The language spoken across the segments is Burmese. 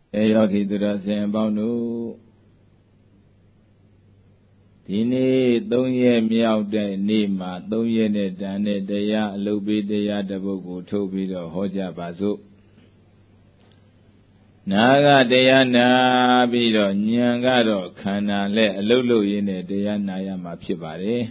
ယောဂီသူတော်စင်အပေါင်းတို့ဒီနေ့3ရက်မြောက်တဲ့နေ့မှာ3ရက်နဲ့တန်တဲ့တရားအလုပ်ပေးတရားတစ်ပုဒ်ကိုထုတ်ပြီးတော့ဟောကြားပါစို့နာကတရားနာပြီးတော့ဉာဏ်ကတော့ခန္ဓာနဲ့အလုပ်လုပ်ရင်းနဲ့တရားနာရမှာဖြစ်ပါတယ်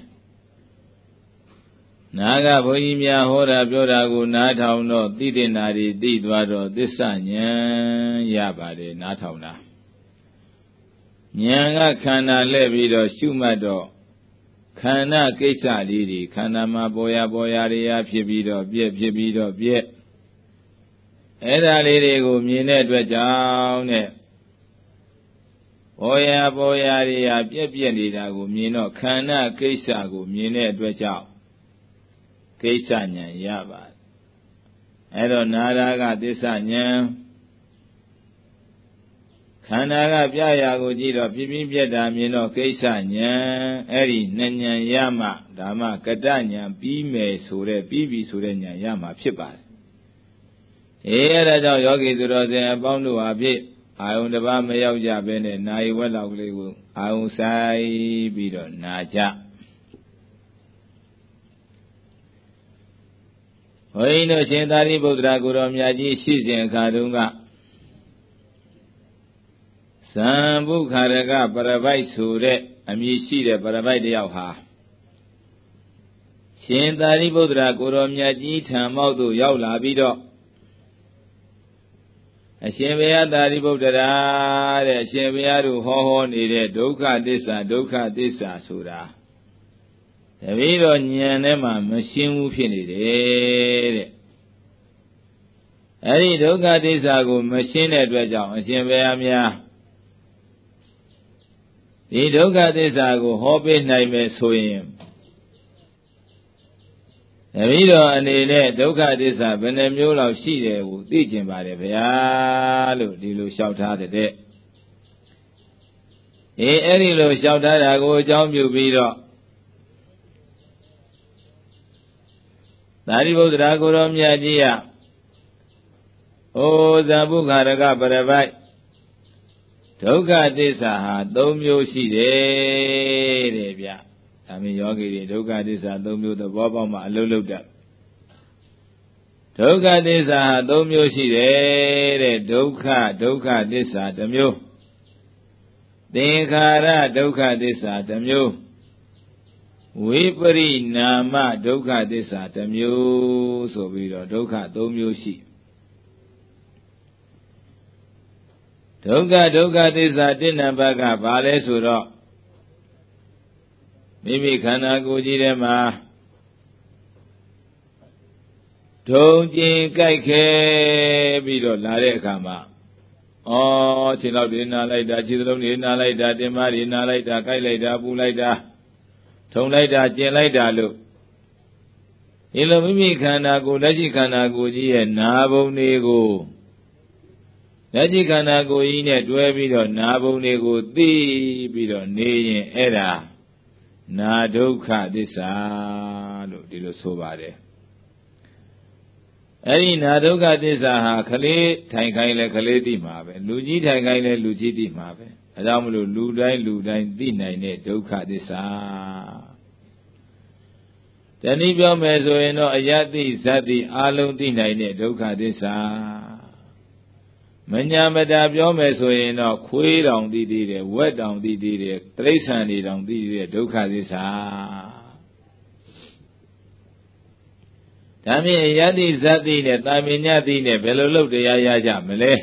နာကဘုန်းကြီးများဟောတာပြောတာကိုနားထောင်တော့သိတဲ့နာတွေသိသွားတော့သစ္စာဉာဏ်ရပါတယ်နားထောင်တာဉာဏ်ကခန္ဓာလှည့်ပြီးတော့ရှုမှတ်တော့ခန္ဓာကိစ္စလေးတွေခန္ဓာမှာပေါ်ရဖြစ်ပြီးတော့ပြည့်ဖြစ်ပြီးတော့ပြည့်အဲ့ဒါလေးတွေကိုမြင်တဲ့အတွက်ကြောင့်နဲ့ပေါ်ရပြည့်ပြည့်နေတာကိုမြင်တော့ခန္ဓာကိစ္စကိုမြင်တဲ့အတွက်ကြောင့်ကိစ္စဉာဏ်ရပါတယ်အဲ့တော့နာရာကသစ္စာဉာဏ်ခန္ဓာကပြရာကိုကြည့်တော့ပြင်းပြက်တာမြင်တော့ကိစ္စဉာဏ်အဲ့ဒီနှစ်ဉာဏ်ရမှဒါမှကတဉာဏ်ပြီးမယ်ဆိုတဲ့ပြီးပြီဆိုတဲ့ဉာဏ်ရမှဖြစ်ပါတယ်အဲ့ဒါကြောင့်ယောဂီသူတော်စင်အပေါင်းတို့ဟာဖြင့်အာယုန်တစ်ပါးမရောက်ကြဘဲနဲ့နာယီဝက်လောက်ကလေးကိုအာယုန်ဆိုင်ပြီးတော့နာကြဘုန်းကြီးတို့ရှင်သာရိပုတ္တရာကိုတော်မြတ်ကြီးရှိစဉ်အခါတုန်းကဇံဘုခါရကပရပိုက်ဆိုတဲ့အမည်ရှိတဲ့ပရပိုက်တယောက်ဟာရှင်သာရိပုတ္တရာကိုတော်မြတ်ကြီးထံမောက်သို့ရောက်လာပြီးတော့အရှင်ဘုရားသာရိပုတ္တရာတဲ့အရှင်ဘုရားတို့ဟောနေတဲ့ဒုက္ခသစ္စာဆိုတာတပည့်တော်ဉာဏ်ထဲမှာမရှင်းဘူးဖြစ်နေတယ်တဲ့အဲဒီဒုက္ခသစ္စာကိုမရှင်းတဲ့အတွက်ကြောင့်အရှင်ဘုရားများဒီဒုက္ခသစ္စာကိုဟောပေးနိုင်မယ်ဆိုရင်တပည့်တော်အနေနဲ့ဒုက္ခသစ္စာဘယ်နှမျိုးလောက်ရှိတယ်ကိုသိကျင်ပါတယ်ဗျာလို့ဒီလိုလျှောက်ထားတဲ့အဲ့ဒီလိုလျှောက်ထားတာကိုအကြောင်းပြုပြီးတော့သာရိပုတ္တရာကိုရောမြတ်ကြီးကဇံဘုခါရကပရပိုက်ဒုက္ခသစ္စာဟာ3မျိုးရှိတယ်တဲ့ဗျဒါမင်းယောဂီတွေဒုက္ခသစ္စာ3မျိုးသဘောပေါက်မှအလုံးလုံးတတ်ဒုက္ခသစ္စာဟာ3မျိုးရှိတယ်တဲ့ဒုက္ခသစ္စာတစ်မျိုးသင်္ခါရဒုက္ခသစ္စာတစ်မျိုးဝိပရိနာမဒုက္ခသစ္စာတစ်မျိုးဆိုပြီးတော့ဒုက္ခ3မျိုးရှိဒုက္ခသစ္စာ1နံပါတ်ကဘာလဲဆိုတော့မိမိခန္ဓာကိုယ်ကြီးထဲမှာဒုံကျင်ကြိုက်ခဲပြီးတော့လာတဲ့အခါမှာခြေလောက်တွေနာလိုက်တာခြေသလုံးတွေနာလိုက်တာတင်မတွေနာလိုက်တာကြိုက်လိုက်တာပူလိုက်တာထုံလိုက်တာကျင်လိုက်တာလို့ဒီလိုမိမိခန္ဓာကိုယ်လက်ရှိခန္ဓာကိုယ်ကြီးရဲ့နာဘုံတွေကိုလက်ရှိခန္ဓာကိုယ်ကြီးနဲ့တွဲပြီးတော့နာဘုံတွေကိုသိပြီးတော့နေရင်အဲ့ဒါနာဒုက္ခသစ္စာလို့ဒီလိုဆိုပါတယ်အဲ့ဒီနာဒုက္ခသစ္စာဟာကလေးထိုင်ခိုင်းလဲကလေးသိမှာပဲလူကြီးထိုင်ခိုင်းလဲလူကြီးသိမှာပဲအဲဒါမလို့လူတိုင်းသိနိုင်တဲ့ဒုက္ခသစ္စာတနည်းပြောမယ်ဆိုရင်တော့အယတိဇတ်တိအလုံးသိနိုင်တဲ့ဒုက္ခသစ္စာမညာမတာပြောမယ်ဆိုရင်တော့ခွေးတောင်သိသေးတယ်ဝက်တောင်သိသေးတယ်တိရစ္ဆာန်တွေတောင်သိသေးတဲ့ဒုက္ခသစ္စာဒါဖြင့်ယတ္တိဇတ်တိနဲ့တာမညတိနဲ့ဘယ်လိုလုပ်တရားရကြမလဲ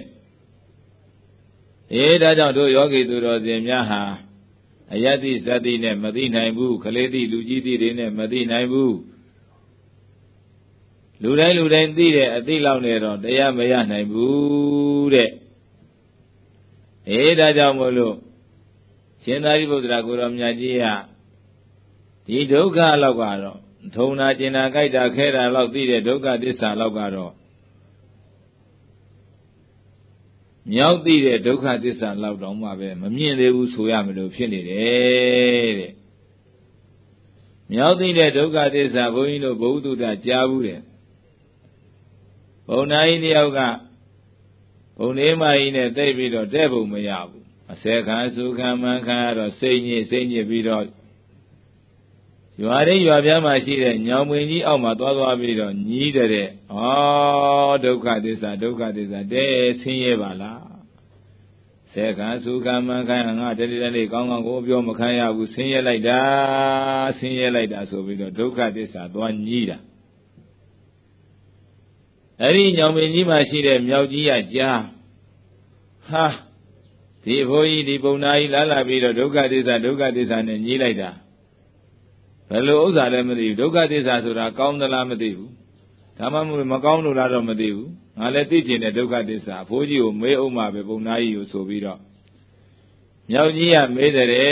ဒါကြောင့်တို့ယောဂီသူတော်စင်များဟာအယတ္တိဇတ်တိနဲ့မသိနိုင်ဘူးခလေးတိလူကြီးတိတွေနဲ့မသိနိုင်ဘူးလူတိုင်းသိတဲ့အသိလောက်နဲ့တော့တရားမရနိုင်ဘူးတဲ့ဒါကြောင့်မို့လို့ရှင်သာရိပုတ္တရာကိုရောမြတ်ကြီးကဒီဒုက္ခလောက်ကတော့ထုံနာကျင်နာကြိုက်တာခဲတာလောက်သိတဲ့ဒုက္ခသစ္စာလောက်ကတော့မြောက်သိတဲ့ဒုက္ခသစ္စာလောက်တောင်မှပဲမမြင်သေးဘူးဆိုရမလို့ဖြစ်နေတယ်တဲ့မြောက်သိတဲ့ဒုက္ခသစ္စာဘုန်းကြီးတို့ဘုဟုတုတ္တကြားဘူးတဲ့ဘုံနာကြီးတယောက်ကဘုံနေမကြီးနဲ့တိတ်ပြီးတော့တဲ့ဖို့မရဘူးအစဲခံစုခံမှန်ခံရတော့စိတ်ညစ်ပြီးတော့ရွာရင်းရွာပြားမှာရှိတဲ့ညောင်ပင်ကြီးအောက်မှာသွားပြီးတော့ညီးတဲ့ဒုက္ခသစ္စာတဲ့ဆင်းရဲပါလားစဲခံစုခံမှန်ခံငါတနေ့ကောင်းကိုပြောမခံရဘူးဆင်းရဲလိုက်တာဆိုပြီးတော့ဒုက္ခသစ္စာသွားညီးတာအဲ့ဒီညောင်ပင်ကြီးမှာရှိတဲ့မြောက်ကြီးကကြားဟာဒီဘိုးကြီးဒီပုံနာကြီးလာပြီးတော့ဒုက္ခသစ္စာနဲ့ညီးလိုက်တာဘယ်လိုဥစ္စာလဲမသိဘူးဒုက္ခသစ္စာဆိုတာကောင်းသလားမသိဘူးဒါမှမကောင်းလို့လားတော့မသိဘူးငါလည်းသိကျင်တဲ့ဒုက္ခသစ္စာဘိုးကြီးကိုမေးအောင်မှာပဲပုံနာကြီးကိုဆိုပြီးတော့မြောက်ကြီးကမေးတယ်ဩ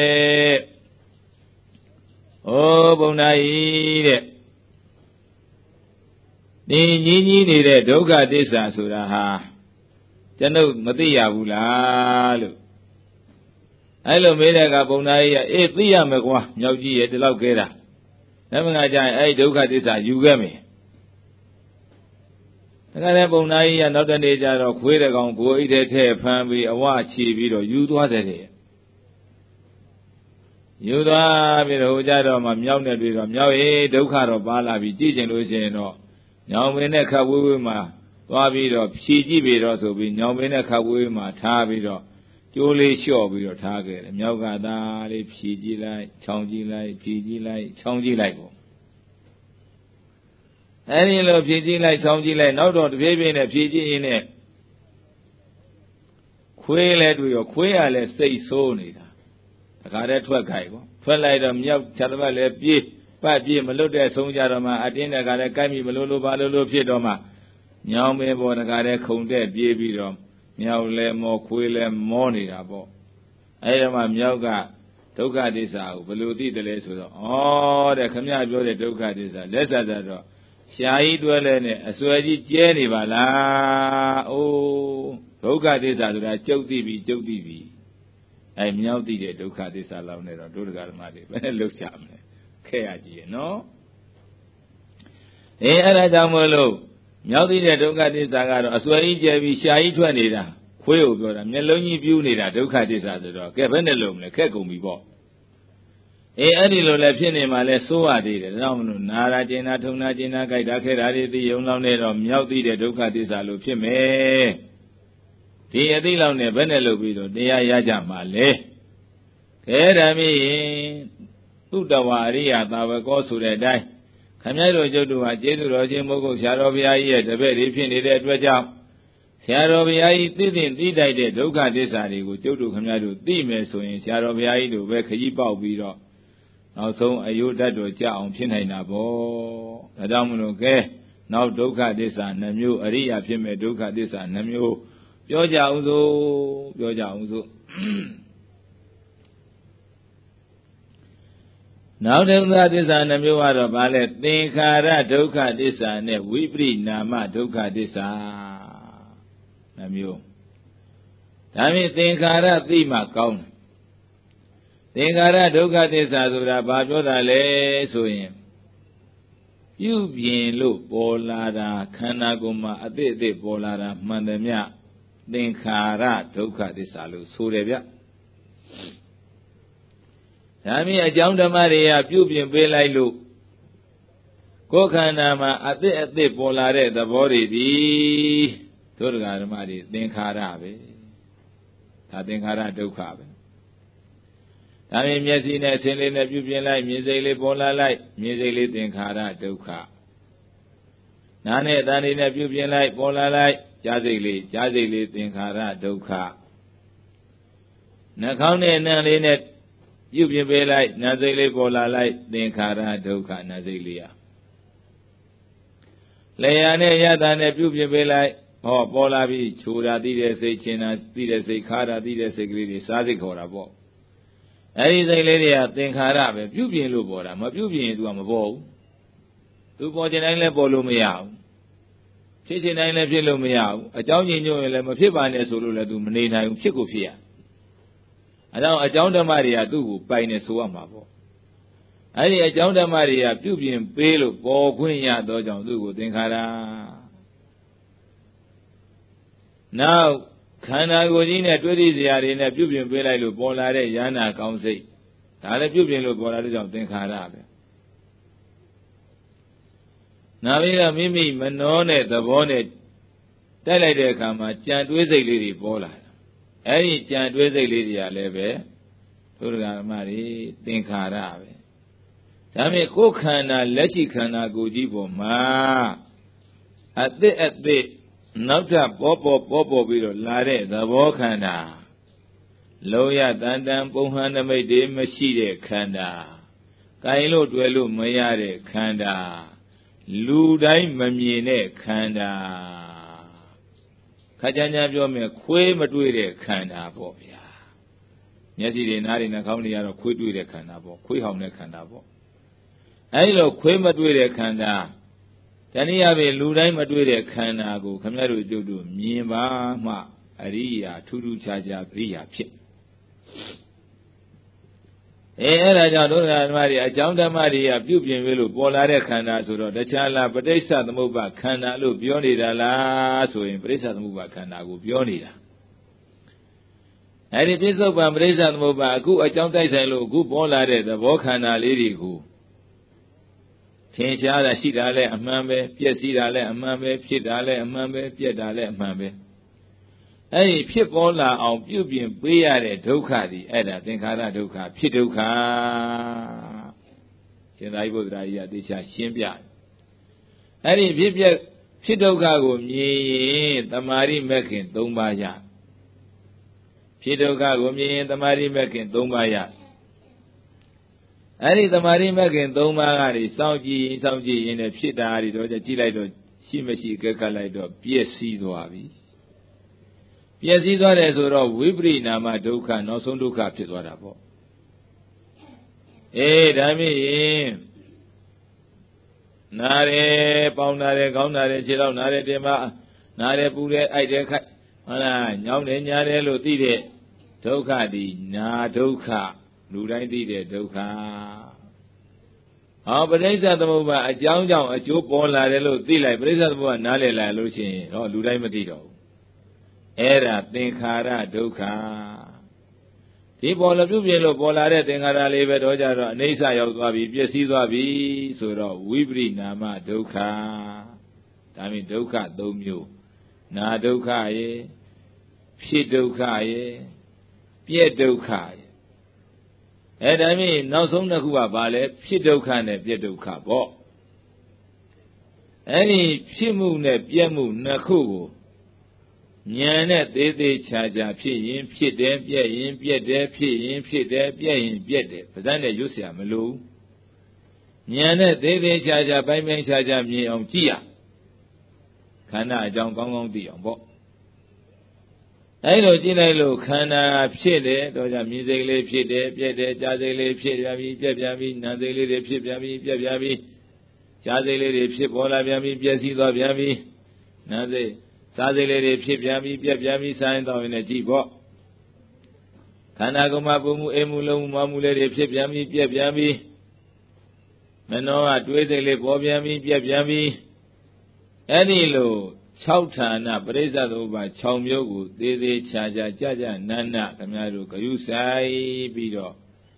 ပုံနာကြီးတဲ့ဒီကြီးနေတဲ့ဒုက္ခသစ္စာဆိုတာဟာကျွန်ုပ်မသိရဘူးလားလို့အဲ့လိုမေးတဲ့အခါပုံနာကြီးကအေးသိရမယ်ကွာမြောက်ကြီးရဲ့ဒီလောက်ကဲတာဒါမှငါကြရင်အဲ့ဒုက္ခသစ္စာယူခဲ့မယ်ဒါကြတဲ့ပုံနာကြီးကနောက်တနေ့ကျတော့ခွေးတဲ့ကောင်ကိုအိတ်ထဲထည့်ဖမ်းပြီးအဝချီပြီးတော့ယူသွားတဲ့ယူသွားပြီးတော့ဟိုကြတော့မှမြောက်နဲ့တွေ့တော့မြောက်ရေးဒုက္ခတော့ပါလာပြီကြည့်ကျင်လို့ရှိရင်တော့ညောင်ပင်နဲ့ခပ်ဝေးမှာသွားပြီးတော့ဖြည်ကြည့်ပြီးတော့ဆိုပြီးညောင်ပင်နဲ့ခပ်ဝေးမှာထားပြီးတော့ကျိုးလေးလျှော့ပြီးတော့ထားခဲ့တယ်မြောက်ကသားလေးဖြည်ကြည့်လိုက်ချောင်းကြည့်လိုက်ဖြည်ကြည့်လိုက်ချောင်းကြည့်လိုက်ပေါ့အဲဒီလိုဖြည်ကြည့်လိုက်ချောင်းကြည့်လိုက်နောက်တော့တဖြည်းဖြည်းနဲ့ဖြည်ကြည့်ရင်းနဲ့ခွေးလဲတွေ့ရောခွေးကလည်းစိတ်ဆိုးနေတာတခါတည်းထွက်ခိုက်ပေါ့ထွက်လိုက်တော့မြောက်ခြေတစ်ပတ်လည်းပြေးပတ်ပြေးမလွတ်တဲ့ဆုံးကြတော့မှအတင်းတခါတည်းကိုက်မိမလို့ဘာလို့ဖြစ်တော့မှညောင်ပင်ပေါ်တခါတည်းခုန်တဲ့ပြေးပြီးတော့မြောက်လဲမောခွေးလဲမောနေတာပေါ့အဲ့ဒါမှမြောက်ကဒုက္ခသစ္စာကိုဘယ်လိုသိတယ်လဲဆိုတော့ဩတဲ့ခမရပြောတဲ့ဒုက္ခသစ္စာလက်ဆက်ဆက်တော့ရှားကြီးတွဲလဲနဲ့အစွဲကြီးကျဲနေပါလားအိုးဒုက္ခသစ္စာဆိုတာကြုတ်သိပြီအဲ့မြောက်သိတဲ့ဒုက္ခသစ္စာလောက်နဲ့တော့ဒုဒကဓမ္မတွေဘယ်နဲ့လှုပ်ရှားမလဲခဲ့ရကြည့်ရဲ့နော်အဲ့ဒါကြောင့်မလို့မြောက်သိတဲ့ဒုက္ခသစ္စာကတော့အစွဲကြီးကျဲပြီးရှားကြီးထွက်နေတာခွေးကိုပြောတာမျက်လုံးကြီးပြူးနေတာဒုက္ခသစ္စာဆိုတော့ကဲဘယ်နဲ့လုံးမလဲခက်ကုန်ပြီပေါ့အဲ့ဒီလိုလည်းဖြစ်နေမှလဲစိုးရသေးတယ်ဒါကြောင့်မလို့နာရာကျင်နာထုံနာကျင်နာကြိုက်တာခဲတာတွေသိယုံလောက်နေတော့မြောက်သိတဲ့ဒုက္ခသစ္စာလို့ဖြစ်မယ်ဒီအသိလောက်နဲ့ဘယ်နဲ့လုပ်ပြီးတော့တရားရကြမှာလဲခဲဒါမင်းသုတဝအရိယသာဝကောဆိုတဲ့အတိုင်းခမည်းတော်ကျုပ်တို့ဟာကျေးဇူးတော်ရှင်မိုးကုတ်ဆရာတော်ဘုရားကြီးရဲ့တပည့်တွေဖြစ်နေတဲ့အတွက်ကြောင့်ဆရာတော်ဘုရားကြီးသိတိုက်တဲ့ဒုက္ခသစ္စာတွေကိုကျုပ်တို့ခမည်းတော်သိမယ်ဆိုရင်ဆရာတော်ဘုရားကြီးတို့ပဲခကြီးပေါက်ပြီးတော့နောက်ဆုံးအယုဒ္ဓတော်ကြအောင်ဖြစ်နိုင်တာပေါ့ဒါကြောင့်မလို့ကဲနောက်ဒုက္ခသစ္စာနှမျိုးအရိယာဖြစ်မဲ့ဒုက္ခသစ္စာနှမျိုးပြောကြအောင်စို့နောက်ဒုက္ခသစ္စာနှမျိုးကတော့ဗာလဲသင်္ခါရဒုက္ခသစ္စာနဲ့ဝိပရိနာမဒုက္ခသစ္စာနှမျိုးဒါဖြင့်သင်္ခါရသိမှကောင်းတယ်သင်္ခါရဒုက္ခသစ္စာဆိုတာဘာပြောတာလဲဆိုရင်ပြုပြင်လို့ပေါ်လာတာခန္ဓာကိုယ်မှာအသစ်ပေါ်လာတာမှန်တယ်မြသင်္ခါရဒုက္ခသစ္စာလို့ဆိုတယ်ဗျဒါမြင်အကြောင်းဓမ္မတွေကပြုပြင်ပေးလိုက်လို့ကိုယ်ခန္ဓာမှာအသစ်ပေါ်လာတဲ့သဘောတွေဒီသုဒ္ဓဂဓမ္မတွေသင်္ခါရပဲဒါသင်္ခါရဒုက္ခပဲဒါမြင်မျက်စိနဲ့ဆင်းလေးနဲ့ပြုပြင်လိုက်မြင်စိတ်လေးပေါ်လာလိုက်မြင်စိတ်လေးသင်္ခါရဒုက္ခနားနဲ့အသံလေးနဲ့ပြုပြင်လိုက်ပေါ်လာလိုက်ကြားစိတ်လေးသင်္ခါရဒုက္ခနှာခေါင်းနဲ့နားလေးနဲ့ပြုပြင်ပေးလိုက်နားစိတ်လေးပေါ်လာလိုက်သင်္ခါရဒုက္ခနားစိတ်လေးရလျှာနဲ့ယတာနဲ့ပြုပြင်ပေးလိုက်ပေါ်လာပြီးခြူတာသိတဲ့စိတ်ချင်းတာသိတဲ့စိတ်ခါတာသိတဲ့စိတ်ကလေးတွေစားစိတ်ခေါ်တာပေါ့အဲဒီစိတ်လေးတွေကသင်္ခါရပဲပြုပြင်လို့ပေါ်တာမပြုပြင်ရင် तू ကမပေါ်ဘူး तू ပေါ်ခြင်းတိုင်းလည်းပေါ်လို့မရဘူးဖြစ်ခြင်းတိုင်းလည်းဖြစ်လို့မရဘူးအကြောင်းညင်ညွန့်ရင်လည်းမဖြစ်ပါနဲ့ဆိုလို့လည်း तू မနေနိုင်ဘူးဖြစ်ကိုဖြစ်ရအဲဒါအကြောင်းဓမ္မတွေကသူ့ကိုပိုင်နေဆိုရမှာပေါ့အဲဒီအကြောင်းဓမ္မတွေကပြုပြင်ပေးလို့ပေါ်ခွင့်ရသောကြောင့်သူ့ကိုသင်္ခါရနောက်ခန္ဓာကိုယ်ကြီးနဲ့တွေ့ရစရာတွေနဲ့ပြုပြင်ပေးလိုက်လို့ပေါ်လာတဲ့ယန္နာကောင်းစိတ်ဒါလည်းပြုပြင်လို့ပေါ်လာတဲ့ကြောင့်သင်္ခါရပဲနောက်ပြီးတော့မိမိမနှောတဲ့သဘောနဲ့တိုက်လိုက်တဲ့အခါမှာကြံတွေးစိတ်လေးတွေပေါ်လာတယ်အဲဒီကြံတွေးစိတ်လေးတွေကလည်းပဲသုဒ္ဓဂမတွေသင်္ခါရပဲဒါပေမဲ့ကိုယ်ခန္ဓာလက်ရှိခန္ဓာကိုယ်ကြီးပေါ်မှာအသစ်နောက်ထပ်ပေါ်ပြီးတော့လာတဲ့သဘောခန္ဓာလုံးရတန်တန်ပုံဟန်နမိတ်တွေမရှိတဲ့ခန္ဓာကိုင်လို့တွေ့လို့မရတဲ့ခန္ဓာလူတိုင်းမမြင်တဲ့ခန္ဓာခကြညာပြောမယ်ခွေးမတွေ့တဲ့ခန္ဓာပေါ့ဗျာမျက်စိတွေနားတွေနှာခေါင်းတွေကတော့ခွေးတွေ့တဲ့ခန္ဓာပေါ့ခွေးဟောင်တဲ့ခန္ဓာပေါ့အဲဒီလိုခွေးမတွေ့တဲ့ခန္ဓာတနည်းအားဖြင့်လူတိုင်းမတွေ့တဲ့ခန္ဓာကိုခမည်းတော်ကျုပ်တို့မြင်ပါမှအရိယာထူးထူးခြားခြားအရိယာဖြစ်အဲ့ဒါကြောင့်ဒုက္ခဓမ္မတွေအကြောင်းဓမ္မတွေကပြုပြင်ပြီးလို့ပေါ်လာတဲ့ခန္ဓာဆိုတော့တခြားလားပဋိစ္စသမုပ္ပါခန္ဓာလို့ပြောနေတာလားဆိုရင်ပဋိစ္စသမုပ္ပါခန္ဓာကိုပြောနေတာအဲ့ဒီပြစ္ဆုတ်ပံပဋိစ္စသမုပ္ပါအခုအကြောင်းတိုက်ဆိုင်လို့အခုပေါ်လာတဲ့သဘောခန္ဓာလေးတွေကိုထင်ရှားတာရှိတာလဲအမှန်ပဲပျက်စီးတာလဲအမှန်ပဲဖြစ်တာလဲအမှန်ပဲပြက်တာလဲအမှန်ပဲအဲ့ဒီဖြစ်ပေါ်လာအောင်ပြုပြင်ပေးရတဲ့ဒုက္ခဒီအဲ့ဒါသင်္ခါရဒုက္ခဖြစ်ဒုက္ခရှင်သာရိပုတ္တရာကြီးကသေချာရှင်းပြအဲ့ဒီဖြစ်ဒုက္ခကိုမြင်ရင်တမာရိမက္ခင်၃ပါးရဖြစ်ဒုက္ခကိုမြင်ရင်တမာရိမက္ခင်၃ပါးရအဲ့ဒီတမာရိမက္ခင်၃ပါးကနေစောင့်ကြည့်ရင်လည်းဖြစ်တာတွေတော့ကြည့်လိုက်တော့ရှိမရှိကဲကပ်လိုက်တော့ပျက်စီးသွားပြီပျက်စီးသွားတယ်ဆိုတော့ဝိပရိနာမဒုက္ခနောက်ဆုံးဒုက္ခဖြစ်သွားတာပေါ့ဒါမြင်နားတယ်ပေါင်းနာတယ်ခေါင်းနာတယ်ခြေထောက်နာတယ်တင်မနားတယ်ပူတယ်အိုက်တယ်ခိုက်ဟုတ်လားညောင်းတယ်ညာတယ်လို့သိတဲ့ဒုက္ခဒီနာဒုက္ခလူတိုင်းသိတဲ့ဒုက္ခပဋိစ္စသမုပ္ပါအကြောင်းကြောင့်အကျိုးပေါ်လာတယ်လို့သိလိုက်ပဋိစ္စသမုပ္ပါနားလည်လာလို့ရှိရင်တော့လူတိုင်းမသိတော့ဘူးအဲ့ဒါသင်္ခါရဒုက္ခဒီပေါ်လို့ပြုပြင်လို့ပေါ်လာတဲ့သင်္ခါရလေးပဲတော့ကြတော့အနိစ္စရောက်သွားပြီပျက်စီးသွားပြီဆိုတော့ဝိပရိနာမဒုက္ခဒါမြင်ဒုက္ခ၃မျိုးနာဒုက္ခရေဖြစ်ဒုက္ခရေပြက်ဒုက္ခရေဒါမြင်နောက်ဆုံးတစ်ခုကဘာလဲဖြစ်ဒုက္ခနဲ့ပြက်ဒုက္ခပေါ့အဲ့ဒီဖြစ်မှုနဲ့ပြက်မှုနှစ်ခုကိုဉာဏ်နဲ့သေးသေးချာချာဖြစ်ရင်ဖြစ်တယ်ပြက်ရင်ပြက်တယ်ဖြစ်ရင်ဖြစ်တယ်ပြက်ရင်ပြက်တယ်ပါးစပ်နဲ့ရွတ်เสียမလို့ဉာဏ်နဲ့သေးသေးချာချာပိုင်းပိုင်းခြားခြားမြင်အောင်ကြည့်ရခန္ဓာအကြောင်းကောင်းကောင်းသိအောင်ပေါ့အဲ့လိုကြည့်လိုက်လို့ခန္ဓာဖြစ်တယ်တော့ကြမြင်စိတ်လေးဖြစ်တယ်ပြက်တယ်ကြားစိတ်လေးဖြစ်ပြန်ပြီပြက်ပြန်ပြီနားစိတ်လေးတွေဖြစ်ပြန်ပြီပြက်ပြန်ပြီကြားစိတ်လေးတွေဖြစ်ပေါ်လာပြန်ပြီပြက်စီးသွားပြန်ပြီနားစိတ်စားစိတ်လေးတွေဖြစ်ပြန်ပြီပြက်ပြန်ပြီစားရင်တော့ရင်လည်းကြည့်ပေါ့ခန္ဓာကိုယ်မှာပုံမှုအိမ်မှုလုံးမှုမမှုလေးတွေဖြစ်ပြန်ပြီပြက်ပြန်ပြီမနှောကတွေးစိတ်လေးပေါ်ပြန်ပြီပြက်ပြန်ပြီအဲ့ဒီလို6ဌာနပရိစ္ဆသမုပ္ပါ6မျိုးကိုသေးသေးချာချာကြကြနန်းနခင်ဗျားတို့ဂရုစိုက်ပြီးတော့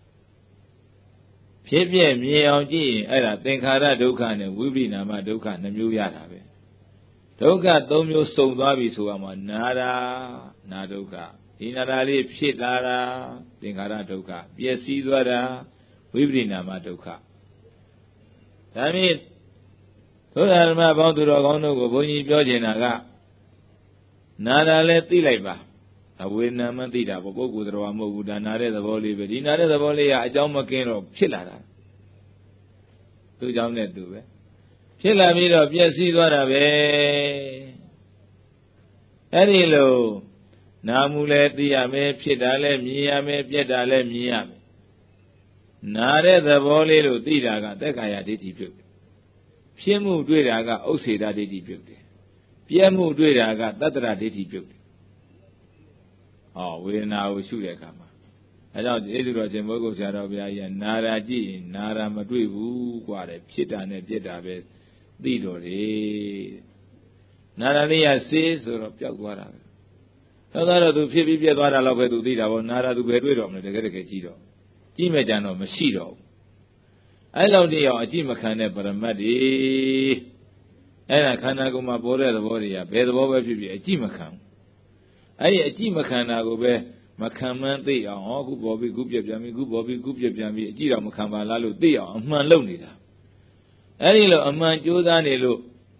ဖြစ်ပြမြင်အောင်ကြည့်ရင်အဲ့ဒါသင်္ခါရဒုက္ခနဲ့ဝိပရိနာမဒုက္ခ2မျိုးရတာပဲဒုက္ခ3မျိုးစုံသွားပြီဆိုရမှာနာဒုက္ခဒီနာတာလေးဖြစ်လာတာသင်္ခါရဒုက္ခပျက်စီးသွားတာဝိပရိနာမဒုက္ခဒါဖြင့်သုဒ္ဓဓမ္မပေါင်းသူတော်ကောင်းတို့ကိုဘုန်းကြီးပြောချင်တာကနာတာလဲသိလိုက်ပါအဝေဒနာမှသိတာပေါ့ပုဂ္ဂိုလ်တော်မဟုတ်ဘူးဒါနာတဲ့သဘောလေးပဲဒီနာတဲ့သဘောလေးကအကြောင်းမကင်းတော့ဖြစ်လာတာသူ့ကြောင့်နဲ့သူပဲဖြစ်လာပြီးတော့ပျက်စီးသွားတာပဲအဲ့ဒီလိုနာမှုလဲသိရမယ်ဖြစ်တာလဲမြင်ရမယ်ပြက်တာလဲမြင်ရမယ်နာတဲ့သဘောလေးလို့သိတာကသက်ကာယဒိဋ္ဌိပြုတ်တယ်ဖြစ်မှုတွေ့တာကဥစ္စေတဒိဋ္ဌိပြုတ်တယ်ပြက်မှုတွေ့တာကတတ္တရဒိဋ္ဌိပြုတ်တယ်ဝေဒနာကိုရှုတဲ့အခါမှာအဲကြောင့်ကျေးဇူးတော်ရှင်ဘုဂုတ်ဆရာတော်ဘုရားကြီးကနာရာကြည့်ရင်နာရာမတွေ့ဘူးกว่าတယ်ဖြစ်တာနဲ့ပြက်တာပဲသိတော်တယ်နာရာလေးရစေးဆိုတော့ပျောက်သွားတာပဲတော့သူဖြစ်ပြီးပြက်သွားတာတော့ပဲသူသိတာပေါ့နာတာသူပဲတွေ့တော့မလဲတကယ်ကြည့်တော့ကြည့်မဲ့ကြံတော့မရှိတော့ဘူးအဲ့လောက်တည်းအောင်အကြည့်မခံတဲ့ပရမတ်တွေအဲ့ဒါခန္ဓာကိုယ်မှာပေါ်တဲ့သဘောတွေကဘယ်သဘောပဲဖြစ်ဖြစ်အကြည့်မခံဘူးအဲ့ဒီအကြည့်မခံတာကိုပဲမခံမှန်းသိအောင်ဟောခုပေါ်ပြီးခုပြက်ပြန်ပြီးခုပေါ်ပြီးခုပြက်ပြန်ပြီးအကြည့်တော့မခံပါလားလို့သိအောင်အမှန်လုပ်နေတာအဲ့ဒီလိုအမှန်ကြိုးစားနေလို့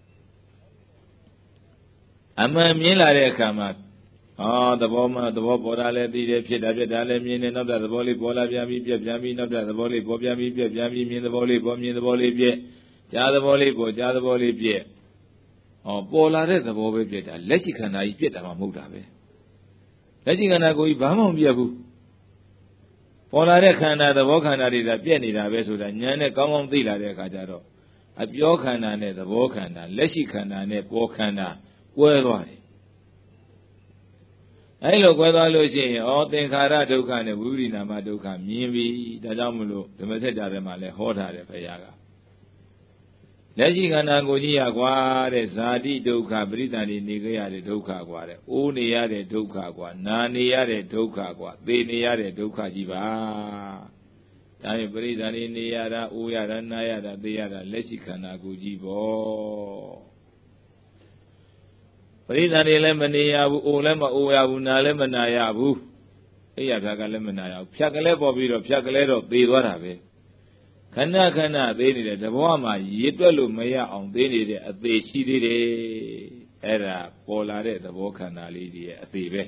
အမှန်မြင်လာတဲ့အခါမှာသဘောပေါ်တာလည်းသိတယ်ဖြစ်တာပြက်တာလည်းမြင်တယ်နောက်တဲ့သဘောလေးပေါ်လာပြန်ပြီးပြက်ပြန်ပြီးနောက်တဲ့သဘောလေးပေါ်ပြန်ပြီးပြက်ပြန်ပြီးမြင်သဘောလေးပေါ်မြင်သဘောလေးပြက်ကြားသဘောလေးပေါ်ကြားသဘောလေးပြက်ပေါ်လာတဲ့သဘောပဲပြက်တာလက်ရှိခန္ဓာကြီးပြက်တာမှမဟုတ်တာပဲလက်ရှိခန္ဓာကိုယ်ကြီးဘာမှမပြက်ဘူးပေါ်လာတဲ့ခန္ဓာသဘောခန္ဓာတွေကပြက်နေတာပဲဆိုတာဉာဏ်နဲ့ကောင်းကောင်းသိလာတဲ့အခါကျတော့အပြောခန္ဓာနဲ့သဘောခန္ဓာလက်ရှိခန္ဓာနဲ့ပေါ်ခန္ဓာကွဲသွားတယ်အဲ့လိုကွဲသွားလို့ရှိရင်သင်္ခါရဒုက္ခနဲ့ဝိပရိနာမဒုက္ခမြင်ပြီဒါကြောင့်မလို့ဓမ္မစကြာထဲမှာလည်းဟောထားတယ်ဘုရားကလက်ရှိခန္ဓာကိုယ်ကြီးရကွာတဲ့ဇာတိဒုက္ခပရိသန္တိနေကြရတဲ့ဒုက္ခကွာတဲ့အိုးနေရတဲ့ဒုက္ခကွာနာနေရတဲ့ဒုက္ခကွာသေနေရတဲ့ဒုက္ခကြီးပါဒါရင်ပရိသန္တိနေရတာအိုးရတာနာရတာသေရတာလက်ရှိခန္ဓာကိုယ်ကြီးပေါ့ပရိသန္တိလည်းမနေရဘူးအိုလည်းမအိုရဘူးနာလည်းမနာရဘူးအိယာဖြာကလည်းမနာရဘူးဖြတ်ကလေးပေါ်ပြီးတော့ဖြတ်ကလေးတော့သေသွားတာပဲခဏခဏသေးနေတယ်တဘဝမှာရေတွက်လို့မရအောင်သေးနေတဲ့အသေးရှိသေးတယ်အဲ့ဒါပေါ်လာတဲ့သဘောခန္ဓာလေးကြီးရဲ့အသေးပဲ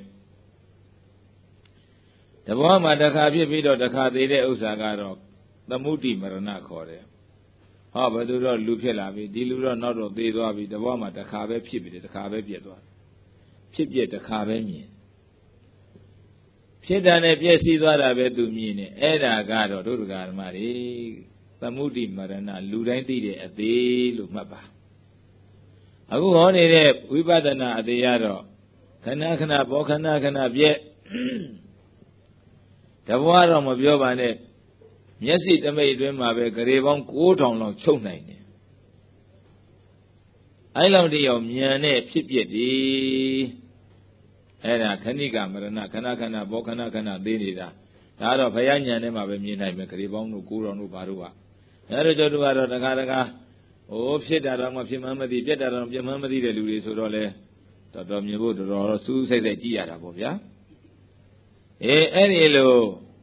တဘဝမှာတစ်ခါဖြစ်ပြီးတော့တစ်ခါသေးတဲ့ဥစ္စာကတော့သမုဒိမရဏခေါ်တယ်ဘယ်သူတော့လူဖြစ်လာပြီဒီလူတော့နောက်တော့သေသွားပြီတဘဝမှာတစ်ခါပဲဖြစ်ပြီးတယ်တစ်ခါပဲပြက်သွားဖြစ်ပြက်တစ်ခါပဲမြင်ဖြစ်တာနဲ့ပြည့်စည်သွားတာပဲသူမြင်နေအဲ့ဒါကတော့ဒုက္ခဓမ္မတွေသမုဒိမရဏလူတိုင်းသိတဲ့အသေးလို့မှတ်ပါအခုဟောနေတဲ့ဝိပဿနာအသေးရတော့ခဏခဏပေါ်ခဏခဏပြက်တဘွားတော့မပြောပါနဲ့မျက်စိတမိတ်အတွင်းမှာပဲဂရေပေါင်း9000လောက်ချုပ်နိုင်တယ်အဲ့လောက်တည်းရောက်မြန်တဲ့ဖြစ်ပျက်ဒီအဲ့ဒါခဏိကမရဏခဏခဏဘောခဏခဏသေးနေတာဒါတော့ဘုရားဉာဏ်ထဲမှာပဲမြင်နိုင်မယ်ဂရေပေါင်းတို့9000တို့ဘာတို့ကအဲ့ဒါတို့ကတော့တခါဖြစ်တာတော့မဖြစ်မှန်းမသိပြက်တာတော့ပြက်မှန်းမသိတဲ့လူတွေဆိုတော့လေတော်တော်မြင်ဖို့တော်တော်စူးစိုက်ကြည့်ရတာပေါ့ဗျာအဲ့ဒီလို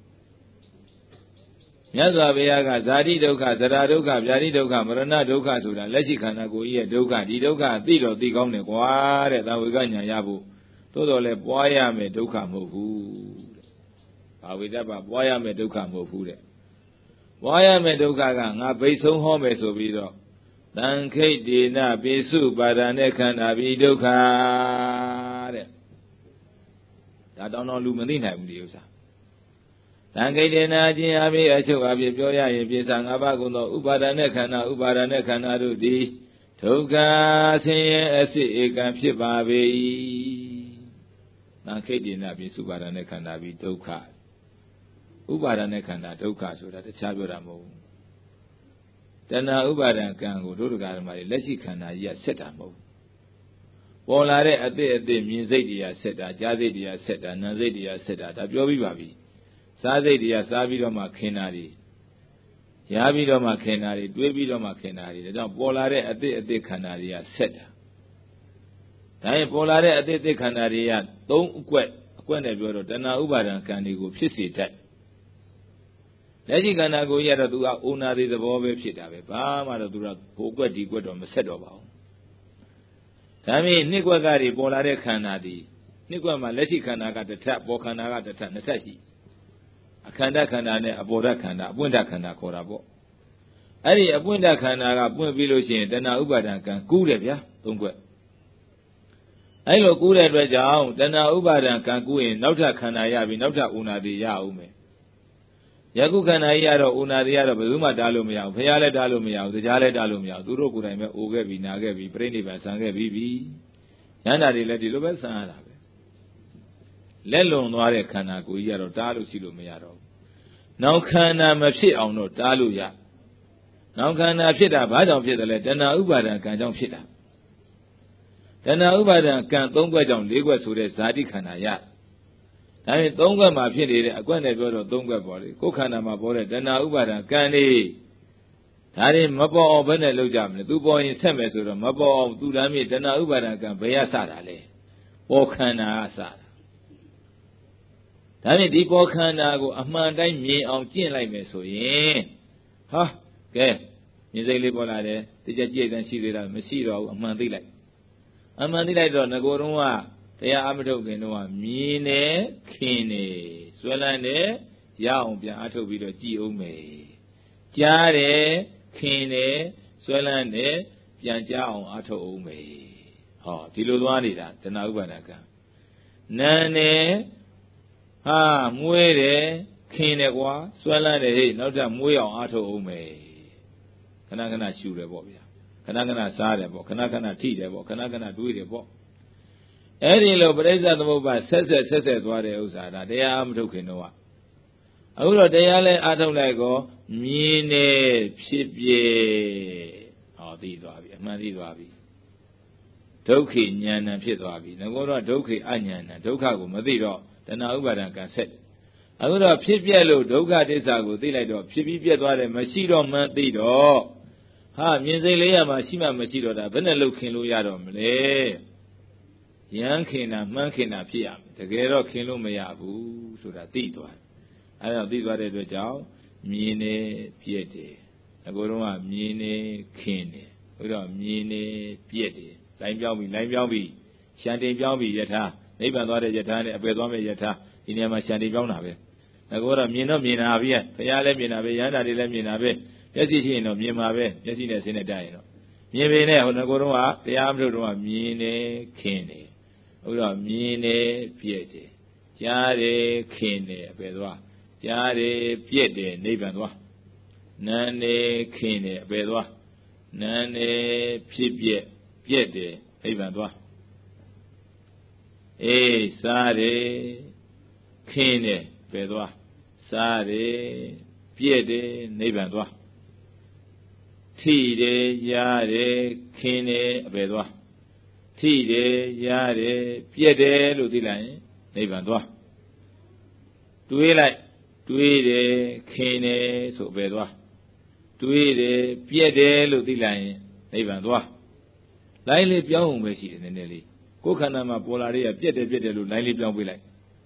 မြတ်စွာဘုရားကဇာတိဒုက္ခသရဒုက္ခဗျာတိဒုက္ခမရဏဒုက္ခဆိုတာလက်ရှိခန္ဓာကိုယ်ကြီးရဲ့ဒုက္ခဒီဒုက္ခသိတော့သိကောင်းတယ်ကွာတဲ့သာဝေကညာရဖို့သို့တော်လည်းပွားရမယ်ဒုက္ခမဟုတ်ဘူးတဲ့ဘာဝိတ္တပပွားရမယ်ဒုက္ခမဟုတ်ဘူးတဲ့ပွားရမယ်ဒုက္ခကငါဘိတ်ဆုံးဟောမယ်ဆိုပြီးတော့တံခိတ်တေနပိစုပါဒာနဲ့ခန္ဓာပြီးဒုက္ခတဲ့ဒါတောင်းလူမသိနိုင်ဘူးဒီဥစ္စာတံခိတ်တေနအချင်းအဖြစ်အချုပ်အဖြစ်ပြောရရင်ပြေစာ၅ပါးကုန်သောဥပါဒာနဲ့ခန္ဓာဥပါဒာနဲ့ခန္ဓာတို့သည်ဒုက္ခဆင်းရဲအစစ်ဧကံဖြစ်ပါပေ၏တံခိတ်တေနပိစုပါဒာနဲ့ခန္ဓာပြီးဒုက္ခဥပါဒာနဲ့ခန္ဓာဒုက္ခဆိုတာတခြားပြောတာမဟုတ်ဘူးတဏှာဥပါဒံကံကိုတို့တရားဓမ္မတွေလက်ရှိခန္ဓာကြီးကဆက်တာမဟုတ်ဘူးပေါ်လာတဲ့အသစ်မြင်စိတ်တရားဆက်တာကြားစိတ်တရားဆက်တာနာစိတ်တရားဆက်တာဒါပြောပြီးပါပြီစားစိတ်တရားစားပြီးတော့မှခင်တာတွေရားပြီးတော့မှခင်တာတွေတွေးပြီးတော့မှခင်တာတွေဒါကြောင့်ပေါ်လာတဲ့အသစ်ခန္ဓာတွေကဆက်တာဒါရင်ပေါ်လာတဲ့အသစ်ခန္ဓာတွေက3အကွက်နဲ့ပြောတော့တဏှာဥပါဒံကံတွေကိုဖြစ်စေတတ်လက်ရှိခန္ဓာကိုယ်ကြီးကတော့သူကအိုနာသေးသဘောပဲဖြစ်တာပဲဘာမှတော့သူကဟိုကွက်ဒီကွက်တော့မဆက်တော့ပါဘူးဒါမြင်နှစ်ကွက်ကတွေပေါ်လာတဲ့ခန္ဓာဒီနှစ်ကွက်မှာလက်ရှိခန္ဓာကတစ်ထပ်ပေါ်ခန္ဓာကတစ်ထပ်နှစ်ထပ်ရှိအခန္ဓာခန္ဓာနဲ့အပေါ်ဓာတ်ခန္ဓာအပွင့်ဓာတ်ခန္ဓာခေါ်တာပေါ့အဲ့ဒီအပွင့်ဓာတ်ခန္ဓာကပွင့်ပြီးလို့ရှိရင်တဏှာဥပါဒံကံကူးတယ်ဗျာ3ကွက်အဲ့လိုကူးတဲ့အတွက်ကြောင့်တဏှာဥပါဒံကံကူးရင်နောက်ထပ်ခန္ဓာရပြီးနောက်ထပ်ဥနာတိရအောင်မယ်ယခုခန္ဓာကြီးကတော့ဥနာတိကတော့ဘယ်သူမှတားလို့မရဘူးဖះလည်းတားလို့မရဘူးတရားလည်းတားလို့မရဘူးသူတို့ကိုယ်တိုင်ပဲအိုခဲ့ပြီနာခဲ့ပြီပြိဋိဘံဆံခဲ့ပြီဉာဏ်ဓာတ်တွေလည်းဒီလိုပဲဆံရတာပဲလက်လွန်သွားတဲ့ခန္ဓာကိုယ်ကြီးကတော့တားလို့ရှိလို့မရတော့ဘူးနောက်ခန္ဓာမဖြစ်အောင်တော့တားလို့ရနောက်ခန္ဓာဖြစ်တာဘာကြောင့်ဖြစ်တယ်လဲတဏှာဥပါဒံကံကြောင့်ဖြစ်တာတဏှာဥပါဒံကံ၃ခွက်ကြောင့်၄ခွက်ဆိုတဲ့ဇာတိခန္ဓာရဒါရင်၃ခွက်မှာဖြစ်နေတဲ့အကွက်နဲ့ပြောတော့၃ခွက်ပေါ့လေကိုယ်ခန္ဓာမှာပေါ်တဲ့တဏှာဥပါဒံကံနေဒါရင်မပေါ်အောင်ဘယ်နဲ့လုပ်ကြမလဲသူပေါ်ရင်ဆက်မယ်ဆိုတော့မပေါ်အောင်သူတမ်းမြေတဏှာဥပါဒံကံဘယ်ရစတာလဲပေါ်ခန္ဓာကစတာဒါရင်ဒီပေါ်ခန္ဓာကိုအမှန်တိုင်းမြင်အောင်ကျင့်လိုက်မယ်ဆိုရင်ဟာကဲမြင်စိတ်လေးပေါ်လာတယ်တကြကြည့်တဲ့ရှိသေးတာမရှိတော့ဘူးအမှန်သိလိုက်အမှန်သိလိုက်တော့ငကိုယ်တော့ကတရားအမထုတ်ခင်တော့မြင်နေခင်နေဆွဲလန်းနေရအောင်ပြန်အထုတ်ပြီးတော့ကြည်အောင်မယ်ကြားတယ်ခင်နေဆွဲလန်းနေပြန်ကြားအောင်အထုတ်အောင်မယ်ဟောဒီလိုသွားနေတာတဏှာဥပါဒကံနာနေဟာမွေးတယ်ခင်တယ်ကွာဆွဲလန်းတယ်ဟေ့နောက်ထပ်မွေးအောင်အထုတ်အောင်မယ်ခဏခဏရှူတယ်ပေါ့ဗျာခဏခဏစားတယ်ပေါ့ခဏခဏထိတယ်ပေါ့ခဏခဏတွေးတယ်ပေါ့အဲ့ဒီလိုပရိစ္ဆေသမုပ္ပါဆက်သွားတဲ့ဥစ္စာဒါတရားအမထုတ်ခင်တော့အခုတော့တရားလဲအထုတ်လိုက်ကောမြင်နေဖြစ်ပြဟောသိသွားပြီအမှန်သိသွားပြီဒုက္ခိဉာဏ်ဖြစ်သွားပြီငကောတော့ဒုက္ခိအဉာဏ်ဒုက္ခကိုမသိတော့တဏှာဥပါဒံကံဆက်အခုတော့ဖြစ်ပြလို့ဒုက္ခသစ္စာကိုသိလိုက်တော့ဖြစ်ပြီးပြတ်သွားတယ်မရှိတော့မှန်းသိတော့ဟာမြင်စိတ်လေးရမှာရှိမှမရှိတော့တာဘယ်နဲ့လှုပ်ခင်လို့ရတော့မလဲရမ်းခင်တာမှန်းခင်တာဖြစ်ရမယ်တကယ်တော့ခင်လို့မရဘူးဆိုတာသိသွားအဲဒါသိသွားတဲ့အတွက်ကြောင့်မြင်နေပြည့်တယ်အကိုတော့ကမြင်နေခင်တယ်ဘုရားမြင်နေပြည့်တယ်လိုင်းပြောင်းပြီးရှန်တင်ပြောင်းပြီးယထာနိဗ္ဗာန်သွားတဲ့ယထာနဲ့အပယ်သွားမဲ့ယထာဒီနေရာမှာရှန်တင်ပြောင်းတာပဲအကိုတော့မြင်တော့မြင်တာပဲဘုရားလည်းမြင်တာပဲယန္တာတွေလည်းမြင်တာပဲမျက်စိရှိရင်တော့မြင်ပါပဲမျက်စိနဲ့ဆင်းနဲ့တိုက်ရင်တော့မြင်ပေနဲ့ဟိုငကိုတော့ကတရားမလို့တော့မြင်နေခင်တယ်ဥတော့မြင်နေပြည့်တယ်ကြားတယ်ခင်တယ်အပယ်သွားကြားတယ်ပြည့်တယ်နိဗ္ဗာန်သွားနာနေခင်တယ်အပယ်သွားနာနေဖြစ်ပြည့်တယ်နိဗ္ဗာန်သွားအေးစားတယ်ခင်တယ်အပယ်သွားစားတယ်ပြည့်တယ်နိဗ္ဗာန်သွားထိတယ်ရတယ်ခင်တယ်အပယ်သွားထိတယ်ရတယ်ပြည့်တယ်လို့သိလိုက်ရင်နိဗ္ဗာန်သွားတွေးလိုက်တွေးတယ်ခင်တယ်ဆိုအပယ်သွားတွေးတယ်ပြည့်တယ်လို့သိလိုက်ရင်နိဗ္ဗာန်သွားလိုင်းလေးပြောင်းအောင်ပဲရှိတယ်နည်းနည်းလေးကိုယ်ခန္ဓာမှာပေါ်လာတဲ့ပြည့်တယ်လို့လိုင်းလေးပြောင်းပေးလိုက်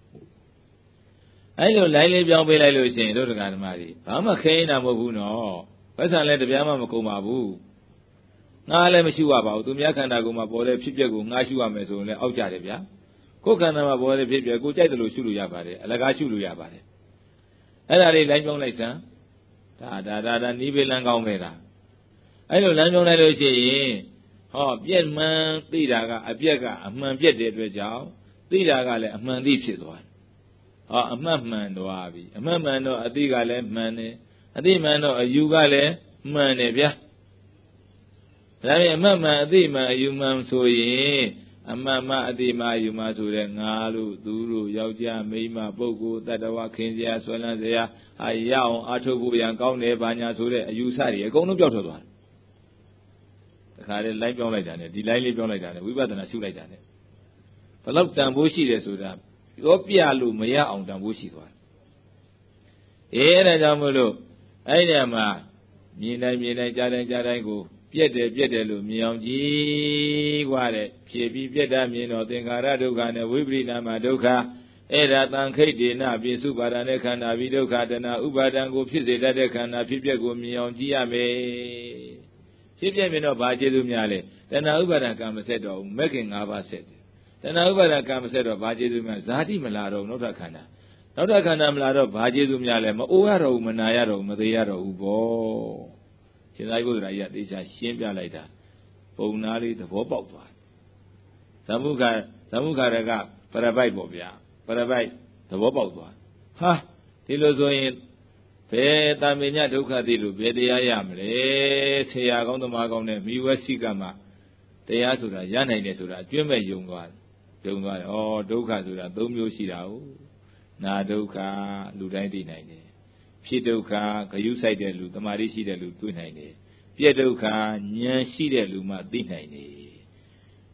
အဲ့လိုလိုင်းလေးပြောင်းပေးလိုက်လို့ရှိရင်တို့တရားဓမ္မတွေဘာမှခဲရင်တာမဟုတ်ဘူးနော်ပတ်စံလည်းတပြားမှမကုန်ပါဘူးငါလည်းမရှိရပါဘူးသူများခန္ဓာကိုယ်မှာပေါ်တဲ့ဖြစ်ပျက်ကိုငါရှိရမယ်ဆိုရင်လည်းအောက်ကြတယ်ဗျာကိုယ်ခန္ဓာမှာပေါ်တဲ့ဖြစ်ပျက်ကိုကြိုက်တယ်လို့ရှုလို့ရပါတယ်အလကားရှုလို့ရပါတယ်အဲ့ဒါလေးလိုင်းပြောင်းလိုက်စမ်းဒါနီးပေလန်းကောင်းပဲလားအဲ့လိုလမ်းပြောင်းလိုက်လို့ရှိရင်ဟောပြက်မှန်သိတာကအပြက်ကအမှန်ပြက်တဲ့အတွက်ကြောင့်သိတာကလည်းအမှန်သိဖြစ်သွားတယ်ဟောအမှတ်မှန်သွားပြီအမှတ်မှန်တော့အသိကလည်းမှန်တယ်အသိမှန်တော့အယူကလည်းမှန်တယ်ဗျာဒါပေမဲ့အမှတ်မှန်အသိမှန်အယူမှန်ဆိုရင်အမှတ်မှအသိမှအယူမှဆိုတဲ့ငါတို့သူတို့ယောက်ျားမိန်းမပုဂ္ဂိုလ်တ attva ခင်စရာဆွဲလန်းစရာရအောင်အထုတ်ဖို့ရန်ကောင်းတယ်ဘာညာဆိုတဲ့အယူဆတွေအကုန်လုံးပြောက်ထွက်သွားတယ်တခါလေလိုင်းပြောင်းလိုက်တာနဲ့ဒီလိုင်းလေးပြောင်းလိုက်တာနဲ့ဝိပဿနာရှုလိုက်တာနဲ့ဘယ်လောက်တန်ဖိုးရှိတယ်ဆိုတာပြောပြလို့မရအောင်တန်ဖိုးရှိသွားတယ်အဲဒါကြောင့်မို့လို့အဲ့ဒီမှာမြင်တိုင်းကြားတိုင်းကိုပြက်တယ်လို့မြင်အောင်ကြည့်กว่าတဲ့ဖြစ်ပြီးပြက်တာမြင်တော့သင်္ခါရဒုက္ခနဲ့ဝိပရိနာမဒုက္ခအဲ့ဒါတန်ခိတ်ဒေနပိစုပါဒာနဲ့ခန္ဓာပြီးဒုက္ခတဏဥပါဒံကိုဖြစ်စေတတ်တဲ့ခန္ဓာဖြစ်ပျက်ကိုမြင်အောင်ကြည့်ရမယ်ဖြစ်ပျက်မြင်တော့ဘာကျေစုများလဲတဏဥပါဒံကံမဆက်တော့ဘူးမဲ့ခင်၅ပါးဆက်တယ်တဏဥပါဒံကံမဆက်တော့ဘာကျေစုများဇာတိမလာတော့နောက်ထပ်ခန္ဓာမလာတော့ဘာကျေစုများလဲမအိုရတော့ဘူးမနာရတော့ဘူးမသေးရတော့ဘူးပေါ့ရှင်သာရိပုတ္တရာကြီးကသေချာရှင်းပြလိုက်တာပုံနာလေးသဘောပေါက်သွားသမုခရကပရပိုက်ပေါ့ဗျာပရပိုက်သဘောပေါက်သွားဟာဒီလိုဆိုရင်ဘယ်တာမညဒုက္ခသိလို့ဘယ်တရားရမလဲဆရာကောင်းသမားကောင်းနဲ့မိဝစီကမှတရားဆိုတာရနိုင်တယ်ဆိုတာအကျွမ်းမဲ့ယုံသွားတယ်ဩဒုက္ခဆိုတာ၃မျိုးရှိတာဟုတ်နာဒုက္ခလူတိုင်းသိနိုင်တယ်ဖြစ်ဒုက္ခဂယုစိုက်တဲ့လူတမာတိရှိတဲ့လူတွေ့နိုင်တယ်ပြည့်ဒုက္ခဉာဏ်ရှိတဲ့လူမှသိနိုင်တယ်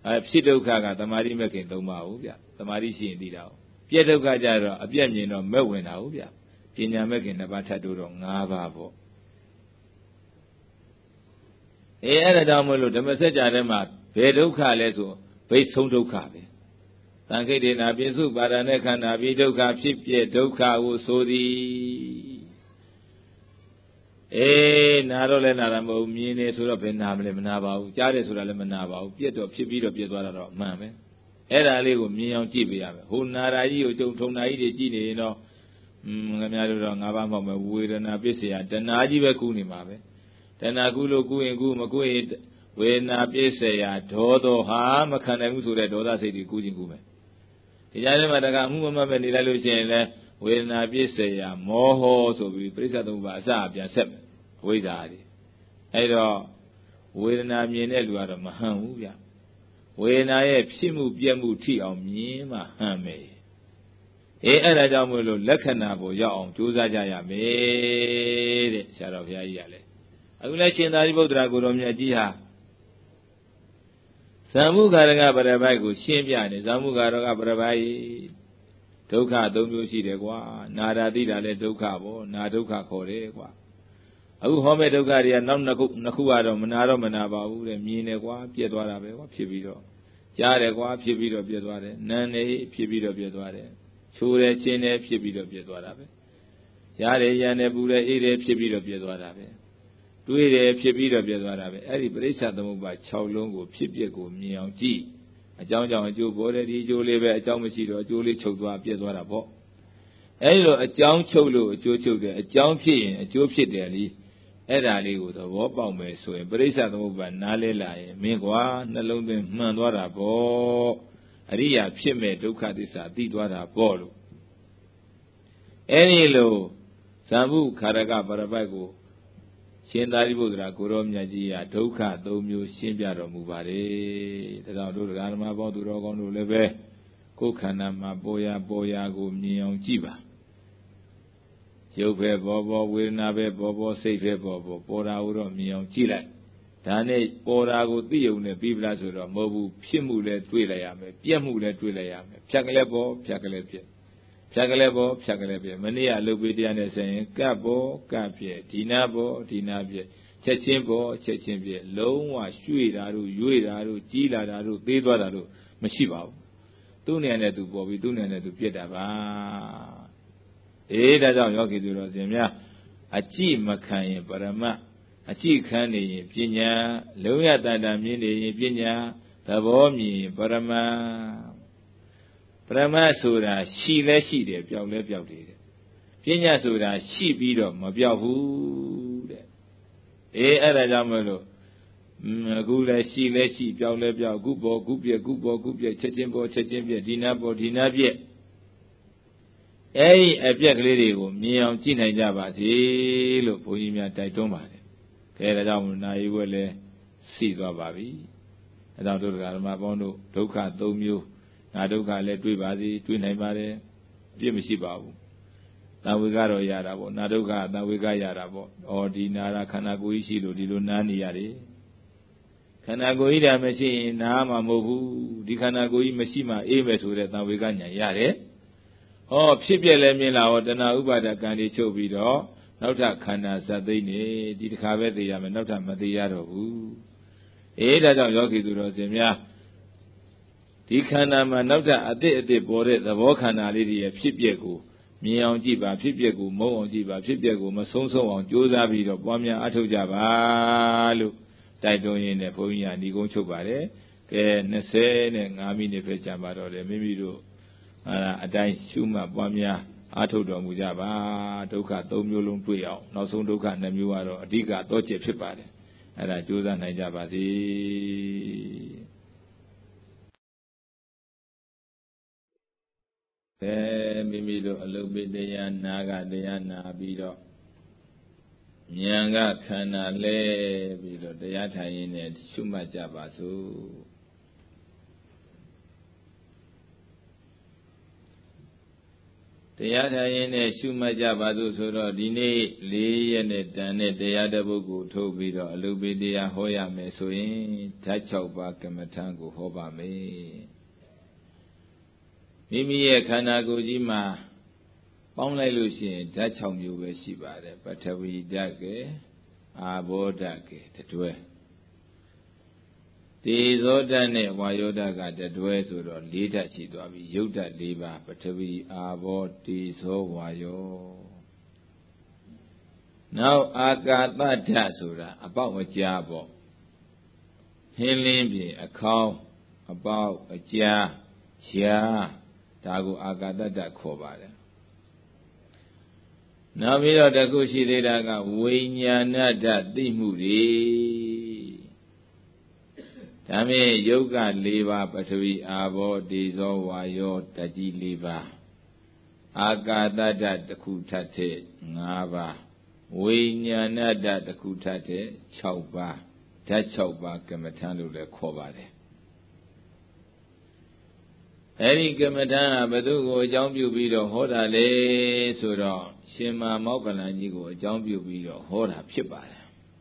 ဖြစ်ဒုက္ခကသမာဓိမဲ့ခင်သုံးပါဘူးဗျသမာဓိရှိရင်သိတာဟုတ်ပြည့်ဒုက္ခကြတော့အပြည့်မြင်တော့မဲ့ဝင်တာဟုတ်ဗျပညာမဲ့ခင်နှစ်ပါးထပ်တိုးတော့၅ပါးပေါ့အဲ့ဒါကြောင့်မလို့ဓမ္မစကြာထဲမှာဘယ်ဒုက္ခလဲဆိုဘိဆုံးဒုက္ခပဲသံခိတ်ဒေနာပိစုပါဒနဲ့ခန္ဓာပိဒုက္ခဖြစ်ပြဒုက္ခကိုဆိုသည်နာတော့လဲနာတာမဟုတ်မြင်နေဆိုတော့ဘယ်နာမလဲမနာပါဘူးကြားတယ်ဆိုတာလည်းမနာပါဘူးပြက်တော့ဖြစ်ပြီးတော့ပြက်သွားတာတော့အမှန်ပဲအဲ့ဒါလေးကိုမြင်အောင်ကြည့်ပေးရမယ်ဟိုနာတာကြီးကိုကြုံထုံနာကြီးတွေကြည့်နေရင်တော့ခင်ဗျားတို့တော့၅ပါးမှောက်မယ်ဝေဒနာပစ္စယတဏှာကြီးပဲကူးနေမှာပဲတဏှာကူးလို့ကူးရင်ကူးမကူးရင်ဝေဒနာပစ္စယဒေါသောဟာမခံနိုင်ဘူးဆိုတဲ့ဒေါသစိတ်တွေကူးခြင်းကူးမယ်ဒီကြားထဲမှာတခါမှုမမှတ်ပဲနေလိုက်လို့ရှိရင်လည်းဝေဒနာပစ္စယမောဟောဆိုပြီးပရိစ္ဆေသုံးပါအစပြန်ဆက်မယ်ဝိဇ္ဇာတွေအဲ့တော့ဝေဒနာမြင်တဲ့လူကတော့မဟန်ဘူးဗျဝေဒနာရဲ့ဖြစ်မှုပြက်မှုထိအောင်မြင်မှဟန်မယ်အဲ့ဒါကြောင့်မို့လို့လက္ခဏာကိုရောက်အောင်ကြိုးစားကြရမယ်တဲ့ဆရာတော်ဘုရားကြီးကလည်းအခုလည်းရှင်သာရိပုတ္တရာကိုတော်မြတ်ကြီးဟာဇမ္မုခါရကပရပိုက်ကိုရှင်းပြနေဇမ္မုခါရကပရပိုက်ဒုက္ခ၃မျိုးရှိတယ်ကွာနာတာသိတာလည်းဒုက္ခပေါ့နာဒုက္ခခေါ်တယ်ကွာအခုဟောမဲ့ဒုက္ခတွေကနောက်နှစ်ခုကတော့မနာတော့မနာပါဘူးတဲ့မြင်တယ်ကွာပြည့်သွားတာပဲကွာဖြစ်ပြီးတော့ကြားတယ်ကွာဖြစ်ပြီးတော့ပြည့်သွားတယ်နားနေဖြစ်ပြီးတော့ပြည့်သွားတယ်ချိုးတယ်ချင်းတယ်ဖြစ်ပြီးတော့ပြည့်သွားတာပဲရတယ်ရံတယ်ပူတယ်အေးတယ်ဖြစ်ပြီးတော့ပြည့်သွားတာပဲတွေးတယ်ဖြစ်ပြီးတော့ပြည့်သွားတာပဲအဲ့ဒီပရိစ္ဆသမုပ္ပါ6လုံးကိုဖြစ်ပြက်ကိုမြင်အောင်ကြည့်အကြောင်းကြောင့်အကျိုးပေါ်တယ်ဒီအကျိုးလေးပဲအကြောင်းမရှိတော့အကျိုးလေးချုပ်သွားပြည့်သွားတာပေါ့အဲ့လိုအကြောင်းချုပ်လို့အကျိုးချုပ်တယ်အကြောင်းဖြစ်ရင်အကျိုးဖြစ်တယ်လीအဲ့ဒါလေးကိုသဘောပေါက်မယ်ဆိုရင်ပရိစ္ဆသမုပ္ပါနားလဲလာရင်မင်းကွာနှလုံးသွင်းမှန်သွားတာပေါ့အရိယာဖြစ်မဲ့ဒုက္ခသစ္စာသိသွားတာပေါ့လို့အဲ့ဒီလိုဇမ္မုခါရကပရပိုက်ကိုရှင်သာရိပုတ္တရာကိုရောမြတ်ကြီးကဒုက္ခ၃မျိုးရှင်းပြတော်မူပါတယ်ဒါကြောင့်တို့တရားဓမ္မပေါင်းသူတော်ကောင်းတို့လည်းပဲကိုယ်ခန္ဓာမှာပေါ်ရာကိုမြင်အောင်ကြည့်ပါရုပ်ပဲပေါ်ဝေဒနာပဲပေါ်စိတ်ပဲပေါ်တာကိုတော့မြင်အောင်ကြည့်လိုက်ဒါနဲ့ပေါ်တာကိုသိုံနဲ့ပြီးပလားဆိုတော့မဟုတ်ဘူးဖြစ်မှုလည်းတွေ့လိုက်ရမယ်ပြက်မှုလည်းတွေ့လိုက်ရမယ်ဖြတ်ကလေးပေါ်ဖြတ်ကလေးပြက်ဖြတ်ကလေးပေါ်ဖြတ်ကလေးပြက်မနေ့ကအလုပ်ပေးတရားနဲ့ဆိုရင်ကပ်ပေါ်ကပ်ပြက်ဒီနာပေါ်ဒီနာပြက်ချက်ချင်းပေါ်ချက်ချင်းပြက်လုံးဝရွှေ့တာတို့ရွေ့တာတို့ကြီးလာတာတို့သေးသွားတာတို့မရှိပါဘူးသူ့နေရာနဲ့သူပေါ်ပြီးသူ့နေရာနဲ့သူပြက်တာပါဒါကြောင့်ယောဂီသူတော်စင်များအကြည့်မခံရင်ပရမတ်အကြည့်ခံနေရင်ပညာလုံးရတတမြင်နေရင်ပညာသဘောမြင်ပရမတ်ဆိုတာရှိလဲရှိတယ်ပျောက်လဲပျောက်တယ်ပညာဆိုတာရှိပြီးတော့မပျောက်ဘူးတဲ့အဲ့ဒါကြောင့်မလို့အခုလည်းရှိလဲရှိပျောက်လဲပျောက်ခုပေါ်ခုပြက်ခုပေါ်ခုပြက်ချက်ချင်းပေါ်ချက်ချင်းပြက်ဒီနာပေါ်ဒီနာပြက်အဲ့ဒီအပြက်ကလေးတွေကိုမြင်အောင်ကြည့်နိုင်ကြပါစေလို့ဘုန်းကြီးများတိုက်တွန်းပါတယ်။ဒါကြောင့်နာယီဝက်လည်းစီသွားပါပြီ။အဲကြောင့်တို့ဓမ္မပေါင်းတို့ဒုက္ခ၃မျိုးငါဒုက္ခလည်းတွေ့ပါစေတွေ့နိုင်ပါတယ်။ပြည့်မရှိပါဘူး။သံဝေကတော့ရတာပေါ့။နာဒုက္ခသံဝေကရတာပေါ့။ဒီနာရခန္ဓာကိုယ်ကြီးရှိလို့ဒီလိုနားနေရတယ်။ခန္ဓာကိုယ်ကြီးတာမရှိရင်နားမှာမဟုတ်ဘူး။ဒီခန္ဓာကိုယ်ကြီးမရှိမှအေးမယ်ဆိုတဲ့သံဝေကညာရတယ်။ဖြစ်ပြလဲမြင်လာတဏှာဥပါဒကံတွေချုပ်ပြီးတော့နောက်ထပ်ခန္ဓာဇတ်သိမ်းနေဒီတစ်ခါပဲသိရမယ်နောက်ထပ်မသိရတော့ဘူးဒါကြောင့်ယောဂီသူတော်စင်များဒီခန္ဓာမှာနောက်ထပ်အသစ်ပေါ်တဲ့သဘောခန္ဓာလေးတွေရဲ့ဖြစ်ပျက်ကိုမြင်အောင်ကြည့်ပါဖြစ်ပျက်ကိုမုံအောင်ကြည့်ပါဖြစ်ပျက်ကိုမဆုံးအောင်ကြိုးစားပြီးတော့ပွားများအထောက်ကြပါလို့တိုက်တွန်းရင်းနဲ့ဘုန်းကြီးကညီကုန်းချုပ်ပါတယ်ကဲ25မိနစ်ပဲကြာပါတော့တယ်မိမိတို့အတိုင်းရှုမှတ်ပွားများအားထုတ်တော်မူကြပါဒုက္ခ၃မျိုးလုံးတွေ့အောင်နောက်ဆုံးဒုက္ခ2မျိုးကတော့အဓိကတော့ချက်ဖြစ်ပါတယ်အဲ့ဒါကြိုးစားနိုင်ကြပါစေမိမိတို့အလုပ်ပေးတရားနာကတရားနာပြီးတော့ဉာဏ်ကခန္ဓာလဲပြီးတော့တရားထိုင်ရင်းနဲ့ရှုမှတ်ကြပါစို့တရားထိုင်ရင်နဲ့ရှုမှတ်ကြပါစို့ဆိုတော့ဒီနေ့4ရက်နဲ့တန်တဲ့တရားတစ်ပုဒ်ကိုထုတ်ပြီးတော့အလုပိတရားဟောရမယ်ဆိုရင်ဓာတ်6ပါးကမ္မထံကိုဟောပါမယ်မိမိရဲ့ခန္ဓာကိုယ်ကြီးမှာပေါင်းလိုက်လို့ရှိရင်ဓာတ်6မျိုးပဲရှိပါတယ်ပထဝီဓာတ်ကအာဘောဓာတ်ကတွဲတေဇောဓာတ်နဲ့ဝါယောဓာတ်ကတွဲဆိုတော့4ဓာတ်ရှိသွားပြီယုတ်ဓာတ်4ပါးပထဝီအာဘောတေဇောဝါယောနောက်အာကာသဓာတ်ဆိုတာအပေါက်အကြားပေါ့ဟင်းလင်းပြင်အခေါင်းအပေါက်အကြားရှားဒါကိုအာကာသဓာတ်ခေါ်ပါတယ်နောက်ပြီးတော့တခုရှိသေးတာကဝိညာဏဓာတ်သိမှုတွေဒါမြင်ယုတ်က4ပါးပထဝီအာဘောတေဇောဝါယောဓာတ်ကြီး4ပါးအာကာသဓာတ်တစ်ခုထပ်တဲ့5ပါးဝိညာဏဓာတ်တစ်ခုထပ်တဲ့6ပါးဓာတ်6ပါးကမ္မထံလို့လည်းခေါ်ပါတယ်အဲဒီကမ္မထံကဘယ်သူကိုအကြောင်းပြုပြီးတော့ဟောတာလဲဆိုတော့ရှင်မာမောက္ကလန်ကြီးကိုအကြောင်းပြုပြီးတော့ဟောတာဖြစ်ပါတယ်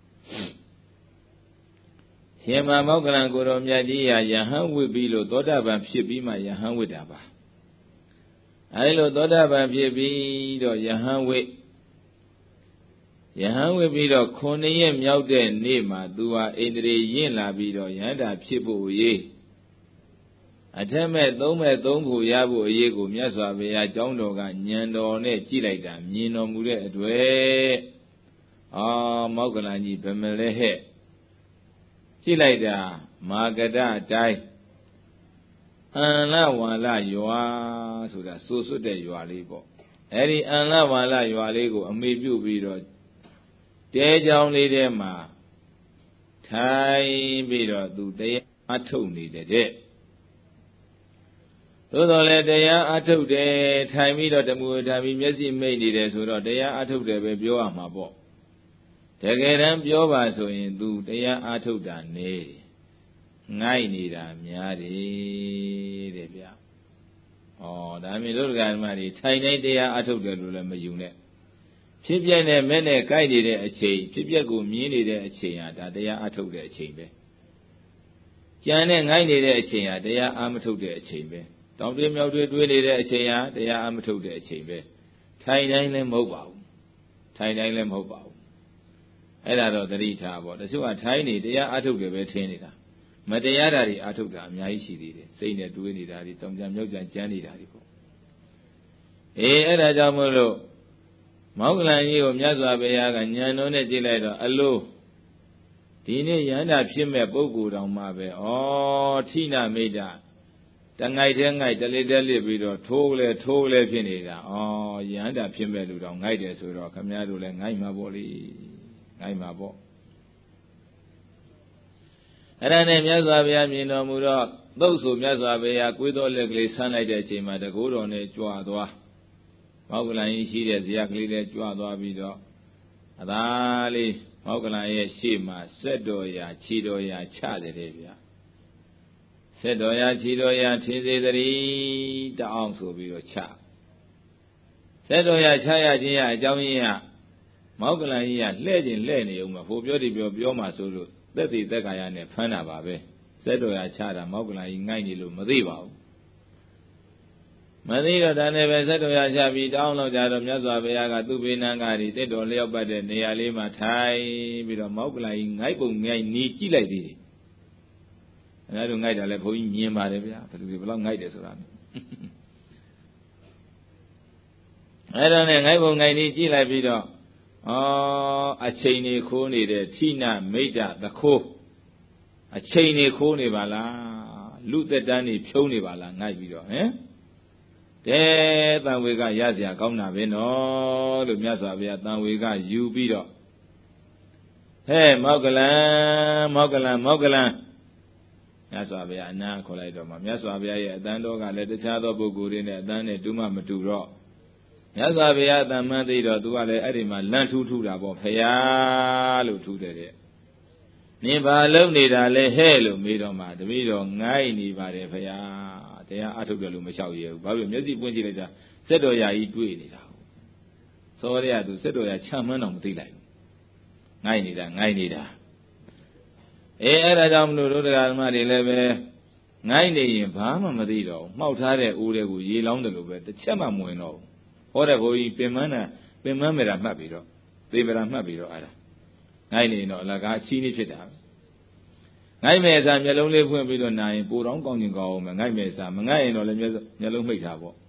ရှင်မာမောက္ကလန်ကိုတော်မြတ်ကြီးဟာယဟန်ဝိပြီးလို့သောတာပန်ဖြစ်ပြီးမှယဟန်ဝိတာပါအဲဒီလိုသောတာပန်ဖြစ်ပြီးတော့ယဟန်ဝိပြီးတော့9ရက်မြောက်တဲ့နေ့မှာသူဟာဣန္ဒြေရင့်လာပြီးတော့ယန္တာဖြစ်ဖို့အရေးအထက်မဲ့3မဲ့3ခုရဖို့အရေးကိုမြတ်စွာဘုရားကျောင်းတော်ကညံတော်နဲ့ကြည်လိုက်တာမြင်တော်မူတဲ့အတွေ့မောက္ကလန်ကြီးဘယ်မလဲဟဲ့ကြည့်လိုက်တာမာဂဒတိုင်းအန္လဝါလရွာဆိုတာစိုးစွတ်တဲ့ရွာလေးပေါ့အဲဒီအန္လဝါလရွာလေးကိုအမေပြုပြီးတော့တဲကြောင်လေးထဲမှာထိုင်ပြီးတော့သူတရားအထုတ်နေတဲ့တဲ့သို့တော်လည်းတရားအထုတ်တယ်ထိုင်ပြီးတော့တမူထိုင်ပြီးမျက်စိမိတ်နေတယ်ဆိုတော့တရားအထုတ်တယ်ပဲပြောရမှာပေါ့တကယ်တမ်းပြောပါဆိုရင်သူတရားအထုတ်တာနေငိုက်နေတာများတယ်တဲ့ဗျဒါမြင်လို့ဒကာဓမ္မတွေထိုင်တိုင်းတရားအထုတ်တယ်လို့လည်းမယူနဲ့ဖြစ်ပြက်နဲ့မဲ့နဲ့ကြိုက်နေတဲ့အချိန်ဖြစ်ပြက်ကိုမြင်နေတဲ့အချိန်ဟာဒါတရားအထုတ်တဲ့အချိန်ပဲကြံနဲ့ငိုက်နေတဲ့အချိန်ဟာတရားအမထုတ်တဲ့အချိန်ပဲတောင်တွေးမြောက်တွေးတွေးနေတဲ့အချိန်ဟာတရားအမထုတ်တဲ့အချိန်ပဲထိုင်တိုင်းလည်းမဟုတ်ပါဘူးထိုင်တိုင်းလည်းမဟုတ်ပါဘူးအဲ့ဒါတော့သတိထားပေါ့တချို့ကထိုင်နေတရားအထုတ်တယ်ပဲထင်နေတာမတရားတာတွေအထုတ်တာအများကြီးရှိသေးတယ်စိတ်နဲ့တွေးနေတာတွေတောင်ကြမြောက်ကြကြမ်းနေတာတွေပေါ့အဲ့ဒါကြောင့်မို့လို့မောက္ကလန်ကြီးကိုမြတ်စွာဘုရားကညံတော်နဲ့ကြည့်လိုက်တော့အလိုဒီနေ့ယန္တာဖြစ်မဲ့ပုဂ္ဂိုလ်တော်မှပဲထိနမိတ်တာတငိုက်တဲ့ငိုက်တလေးတက်လစ်ပြီးတော့ထိုးလဲဖြစ်နေတာယန္တာဖြစ်မဲ့လူတော်ငိုက်တယ်ဆိုတော့ခမည်းတော်လည်းငိုက်မှာပေါ့လေငိုက်မှာပေါ့အဲ့ဒါနဲ့မြတ်စွာဘုရားမြင်တော်မူတော့သုတ်ဆိုမြတ်စွာဘုရားကိုယ်တော်လက်ကလေးဆန်းလိုက်တဲ့အချိန်မှာတကူတော်နဲ့ကြွသွားမောက္ကလန်ကြီးရှိတဲ့ဇရပ်ကလေးနဲ့ကြွသွားပြီးတော့အသာလေးမောက္ကလန်ရဲ့ရှေ့မှာစက်တော်ရာခြေတော်ရာချတယ်တဲ့ဗျာစက်တော်ရာခြေတော်ရာထင်းစေတည်းတအောင်ဆိုပြီးတော့ချစက်တော်ရာချရခြင်းရအကြောင်းရင်းကမောက္ကလန်ကြီးကလှဲ့ခြင်းလှဲ့နေအောင်မှာဟိုပြောဒီပြောမှဆိုလို့သက်သေသက်ကာယနဲ့ဖမ်းတာပါပဲစက်တော်ရာချတာမောက္ကလန်ကြီးငိုက်နေလို့မသိပါဘူးမသိတော့ဒါနဲ့ပဲစက်တော်ရချပြီးတောင်းလောက်ကြတော့မြတ်စွာဘုရားကသူ့ဘေးနန်းကဒီတစ်တော်လျောက်ပတ်တဲ့နေရာလေးမှာထိုင်ပြီးတော့မောက္ကလန်ကြီးငိုက်ပုံငိုက်နီးကြည့်လိုက်သေးတယ်။အဲဒါတို့ငိုက်တာလဲဘုန်းကြီးမြင်ပါတယ်ဗျာဘယ်လိုဘလောက်ငိုက်တယ်ဆိုတာအဲဒါနဲ့ငိုက်ပုံငိုက်နီးကြည့်လိုက်ပြီးတော့အချိန်နေခိုးနေတဲ့ထိနမိတ်တသခိုးအချိန်နေခိုးနေပါလားလူသက်တန်းနေဖြုံးနေပါလားငိုက်ပြီးတော့ဟမ်တန်ဝေကရเสียကောင်းတာပဲနော်လို့မြတ်စွာဘုရားတန်ဝေကယူပြီးတော့ဟဲ့မောက္ကလန်မြတ်စွာဘုရားအနာခေါ်လိုက်တော့မှမြတ်စွာဘုရားရဲ့အတန်တော်ကလည်းတခြားသောပုဂ္ဂိုလ်တွေနဲ့အတန်နဲ့တူမှမတူတော့မြတ်စွာဘုရားအတန်မှန်းသိတော့သူကလည်းအဲ့ဒီမှာလန့်ထူတာပေါ့ဖရာလို့ထူတယ်တဲ့နင်ဘာလုပ်နေတာလဲဟဲ့လို့မေးတော့မှတပည့်တော်ငိုက်နေပါတယ်ဖရာတရားအထုတ်တယ်လို့မလျှောက်ရဘူးဘာဖြစ်မျက်စိပွင့်ကြည့်လိုက်တာစစ်တော်ရာကြီးတွေ့နေတာစောရကသူစစ်တော်ရာချမ်းမှန်းတော့မသိလိုက်ဘူးငိုက်နေတာအဲ့ဒါကြောင့်မလို့တို့တရားဓမ္မတွေလည်းပဲငိုက်နေရင်ဘာမှမသိတော့မှောက်ထားတဲ့အိုးတွေကိုရေလောင်းတယ်လို့ပဲတစ်ချက်မှမဝင်တော့ဘူးဟောတဲ့ဘုန်းကြီးပင်မမေတာမှတ်ပြီးတော့သေဗရာမှတ်ပြီးတော့အဲ့ဒါငိုက်နေရင်တော့အလကားအချီးနှီးဖြစ်တာငိုက်မဲ့စားမျက်လုံးလေးဖွင့်ပြီးတော့နာရင်ပိုတော့ကောင်းကျင်ကောင်းအောင်မယ်ငိုက်မဲ့စားမငိုက်ရင်တော့လည်းမျက်လုံးမိတ်တာပေါ့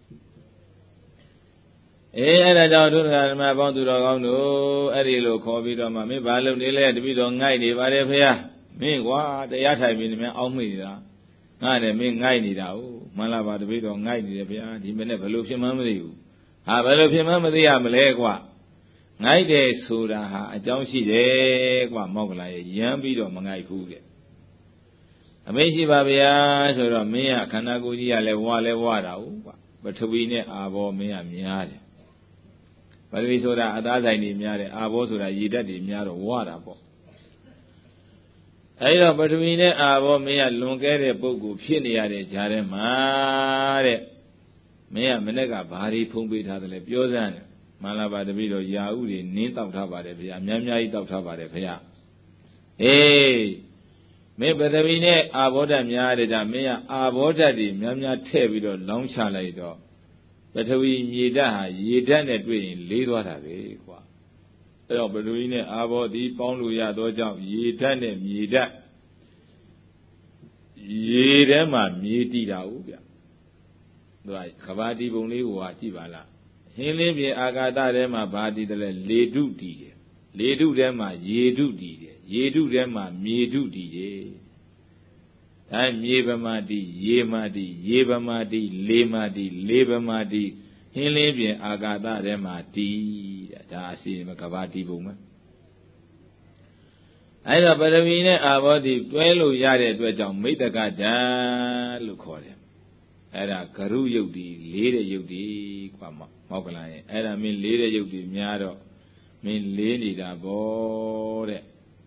အဲ့ဒါကြောင့်ဒုက္ခဓမ္မပေါင်းသူတော်ကောင်းတို့အဲ့ဒီလိုခေါ်ပြီးတော့မှမင်းဘာလုပ်နေလဲတပည့်တော်ငိုက်နေပါတယ်ဖေမင်းကွာတရားထိုင်ပြီးနေမြန်အောင်းမိနေတာငါနဲ့မင်းငိုက်နေတာဟုတ်မှန်လားပါတပည့်တော်ငိုက်နေတယ်ဗျာဒီမနေ့ဘယ်လိုဖြစ်မှန်းမသိဘူးဟာဘယ်လိုဖြစ်မှန်းမသိရမလဲကွာငိုက်တယ်ဆိုတာဟာအကြောင်းရှိတယ်ကွာမောက္ကလရဲ့ရမ်းပြီးတော့မငိုက်ဘူးတဲ့အမေရှိပါဗျာဆိုတော့မင်းကခန္ဓာကိုယ်ကြီးကလည်းဝါတာဟုတ်ကွာပထဝီနဲ့အာဘောမင်းကများတယ်ပထဝီဆိုတာအသားဆိုင်တွေများတယ်အာဘောဆိုတာရေဓာတ်တွေများတော့ဝါတာပေါ့အဲဒီတော့ပထဝီနဲ့အာဘောမင်းကလွန်ကဲတဲ့ပုဂ္ဂိုလ်ဖြစ်နေရတဲ့ဂျာထဲမှာတဲ့မင်းကမနေ့ကဘာတွေဖုံးပေးထားတယ်လဲပြောစမ်းတယ်မှန်လားပါတပည့်တော်ယာဥတွေနင်းတောက်ထားပါတယ်ဗျာများများကြီးတောက်ထားပါတယ်ဗျာအေးမင်းပထဝီနဲ့အာဘောဓာတ်များတဲ့ကြမင်းကအာဘောဓာတ်တွေများများထည့်ပြီးတော့လောင်းချလိုက်တော့ပထဝီမြေဓာတ်ဟာရေဓာတ်နဲ့တွေ့ရင်လေးသွားတာပဲကွာအဲ့တော့ပထဝီနဲ့အာဘောဒီပေါင်းလို့ရသောကြောင့်ရေဓာတ်နဲ့မြေဓာတ်ရေထဲမှာမြေတည်တာဟုတ်ဗျသူကကဘာတီပုံလေးကိုကြည့်ပါလားဟင်းလင်းပြင်အာကာသထဲမှာဘာတည်တယ်လဲလေထုတည်တယ်လေထုထဲမှာရေထုတည်တယ်ရေထုထဲမှာမြေထုတည်တယ်ဒါမြေပမာတိရေမာတိရေပမာတိလေမာတိလေပမာတိဟင်းလင်းပြင်အာကာသထဲမှာတည်တဲ့ဒါအစီအမကဘာတီပုံပဲအဲ့တော့ပထဝီနဲ့အာဘောတိတွဲလို့ရတဲ့အတွက်ကြောင့်မိတ္တကဓာတ်လို့ခေါ်တယ်အဲ့ဒါဂရုယုတ်ဒီလေးတဲ့ယုတ်ဒီကွာမောက္ကလရဲ့အဲ့ဒါမင်းလေးတဲ့ယုတ်ဒီများတော့မင်းလေးနေတာပေါ့တဲ့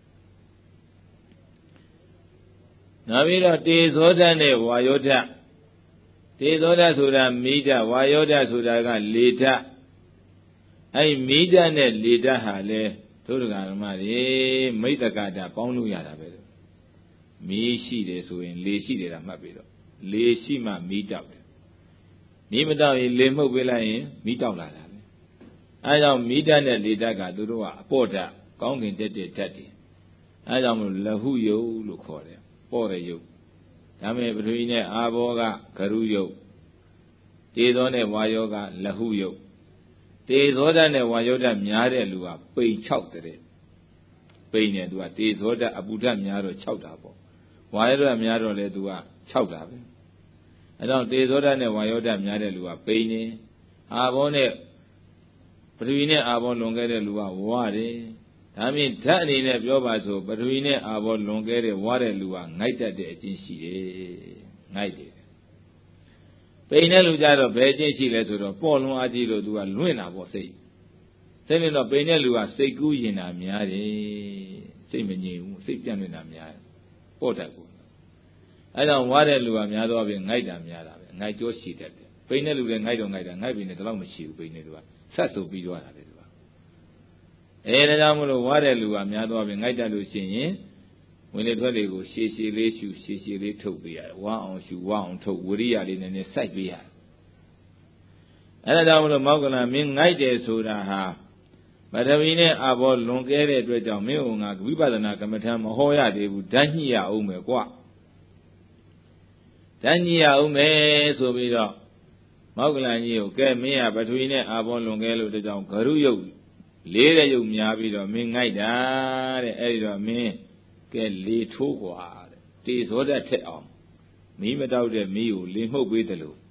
နောက်ပြီးတော့တေဇောဓာတ်နဲ့ဝါယောဓာတ်တေဇောဓာတ်ဆိုတာမိဓာတ်ဝါယောဓာတ်ဆိုတာကလေဓာတ်အဲ့မိဓာတ်နဲ့လေဓာတ်ဟာလေဒုက္ခဓမ္မတွေမိတ္တကဓာတ်ပေါင်းလို့ရတာပဲမီးရှိတယ်ဆိုရင်လေရှိတယ်တာမှတ်ပြီးတော့လေရှိမှမီးတောက်တယ်မီးမတောက်ရင်လေမှုတ်ပေးလိုက်ရင်မီးတောက်လာတာပဲအဲကြောင့်မီးဓာတ်နဲ့လေဓာတ်ကသူတို့ကအပေါ့ဓာတ်ကောင်းကင်တက်တဲ့ဓာတ်တွေအဲကြောင့်မလို့လဟုယုတ်လို့ခေါ်တယ်ပေါ့တဲ့ယုတ်ဒါမဲ့ပထဝီနဲ့အာဘောကဂရုယုတ်တေဇောနဲ့ဝါယောကလဟုယုတ်တေဇောဓာတ်နဲ့ဝါယောဓာတ်များတဲ့လူကပိန်6တဲ့ပိန်နဲ့သူကတေဇောဓာတ်အပူဓာတ်များတော့6တာပေါ့ဝါယောဓာတ်များတော့လေသူက6တာပဲအဲတော့တေဇောဓာတ်နဲ့ဝါယောဓာတ်များတဲ့လူကပိန်နေအာဘောနဲ့ပထဝီနဲ့အာဘောလွန်ခဲ့တဲ့လူကဝါတယ်ဒါမြင်ဓာတ်အနေနဲ့ပြောပါဆိုပထဝီနဲ့အာဘောလွန်ခဲ့တဲ့ဝါတဲ့လူကငိုက်တတ်တဲ့အချင်းရှိတယ်ငိုက်တယ်ပိန်တဲ့လူကြတော့ဘယ်ချင်းရှိလဲဆိုတော့ပေါ့လွန်အားကြီးလို့သူကလွင့်တာပေါ့စိတ်နဲ့တော့ပိန်တဲ့လူကစိတ်ကူးရင်တာများတယ်စိတ်မငြိမ်ဘူးစိတ်ပြန့်လွင့်တာများတယ်ပေါ့တတ်ဘူးအဲကြောင့်ဝါတဲ့လူကများတော့ပြင်ငိုက်တာများတာပဲငိုက်ကြောရှိတတ်တယ်ပိန်တဲ့လူလည်းငိုက်တော့ငိုက်တာငိုက်ပြီးနေတော့မရှိဘူးပိန်တဲ့လူကဆက်ဆုပ်ပြီးသွားတာပဲသူကအဲဒါကြောင့်မလို့ဝါတဲ့လူကများတော့ပြင်ငိုက်တတ်လို့ရှိရင်ဝင်လေထွက်တွေကိုရှည်ရှည်လေးရှူရှည်ရှည်လေးထုတ်ပေးရတယ်ဝါအောင်ရှူဝါအောင်ထုတ်ဝိရိယလေးနည်းနည်းစိုက်ပေးရတယ်အဲဒါကြောင့်မလို့မောက္ကလမင်းငိုက်တယ်ဆိုတာဟာပထဝီနဲ့အာဘောလွန်ကဲတဲ့အတွက်ကြောင့်မင်းဟိုငါဝိပဿနာကမ္မထံမဟောရသေးဘူးဓာတ်ညှိရအောင်မယ်ကွာဓာတ်ညှိရအောင်မယ်ဆိုပြီးတော့မောက္ကလကြီးကိုကဲမင်းကပထဝီနဲ့အာဘောလွန်ကဲလို့တကြောင်ဂရုယုတ်လေးတဲ့ယုတ်များပြီးတော့မင်းငိုက်တာတဲ့အဲ့ဒီတော့မင်းကဲလေထိုးกว่าတဲ့တေဇောဓာတ်ထက်အောင်မီးမတောက်တဲ့မီးကိုလေမှုတ်ပေးတယ်လို့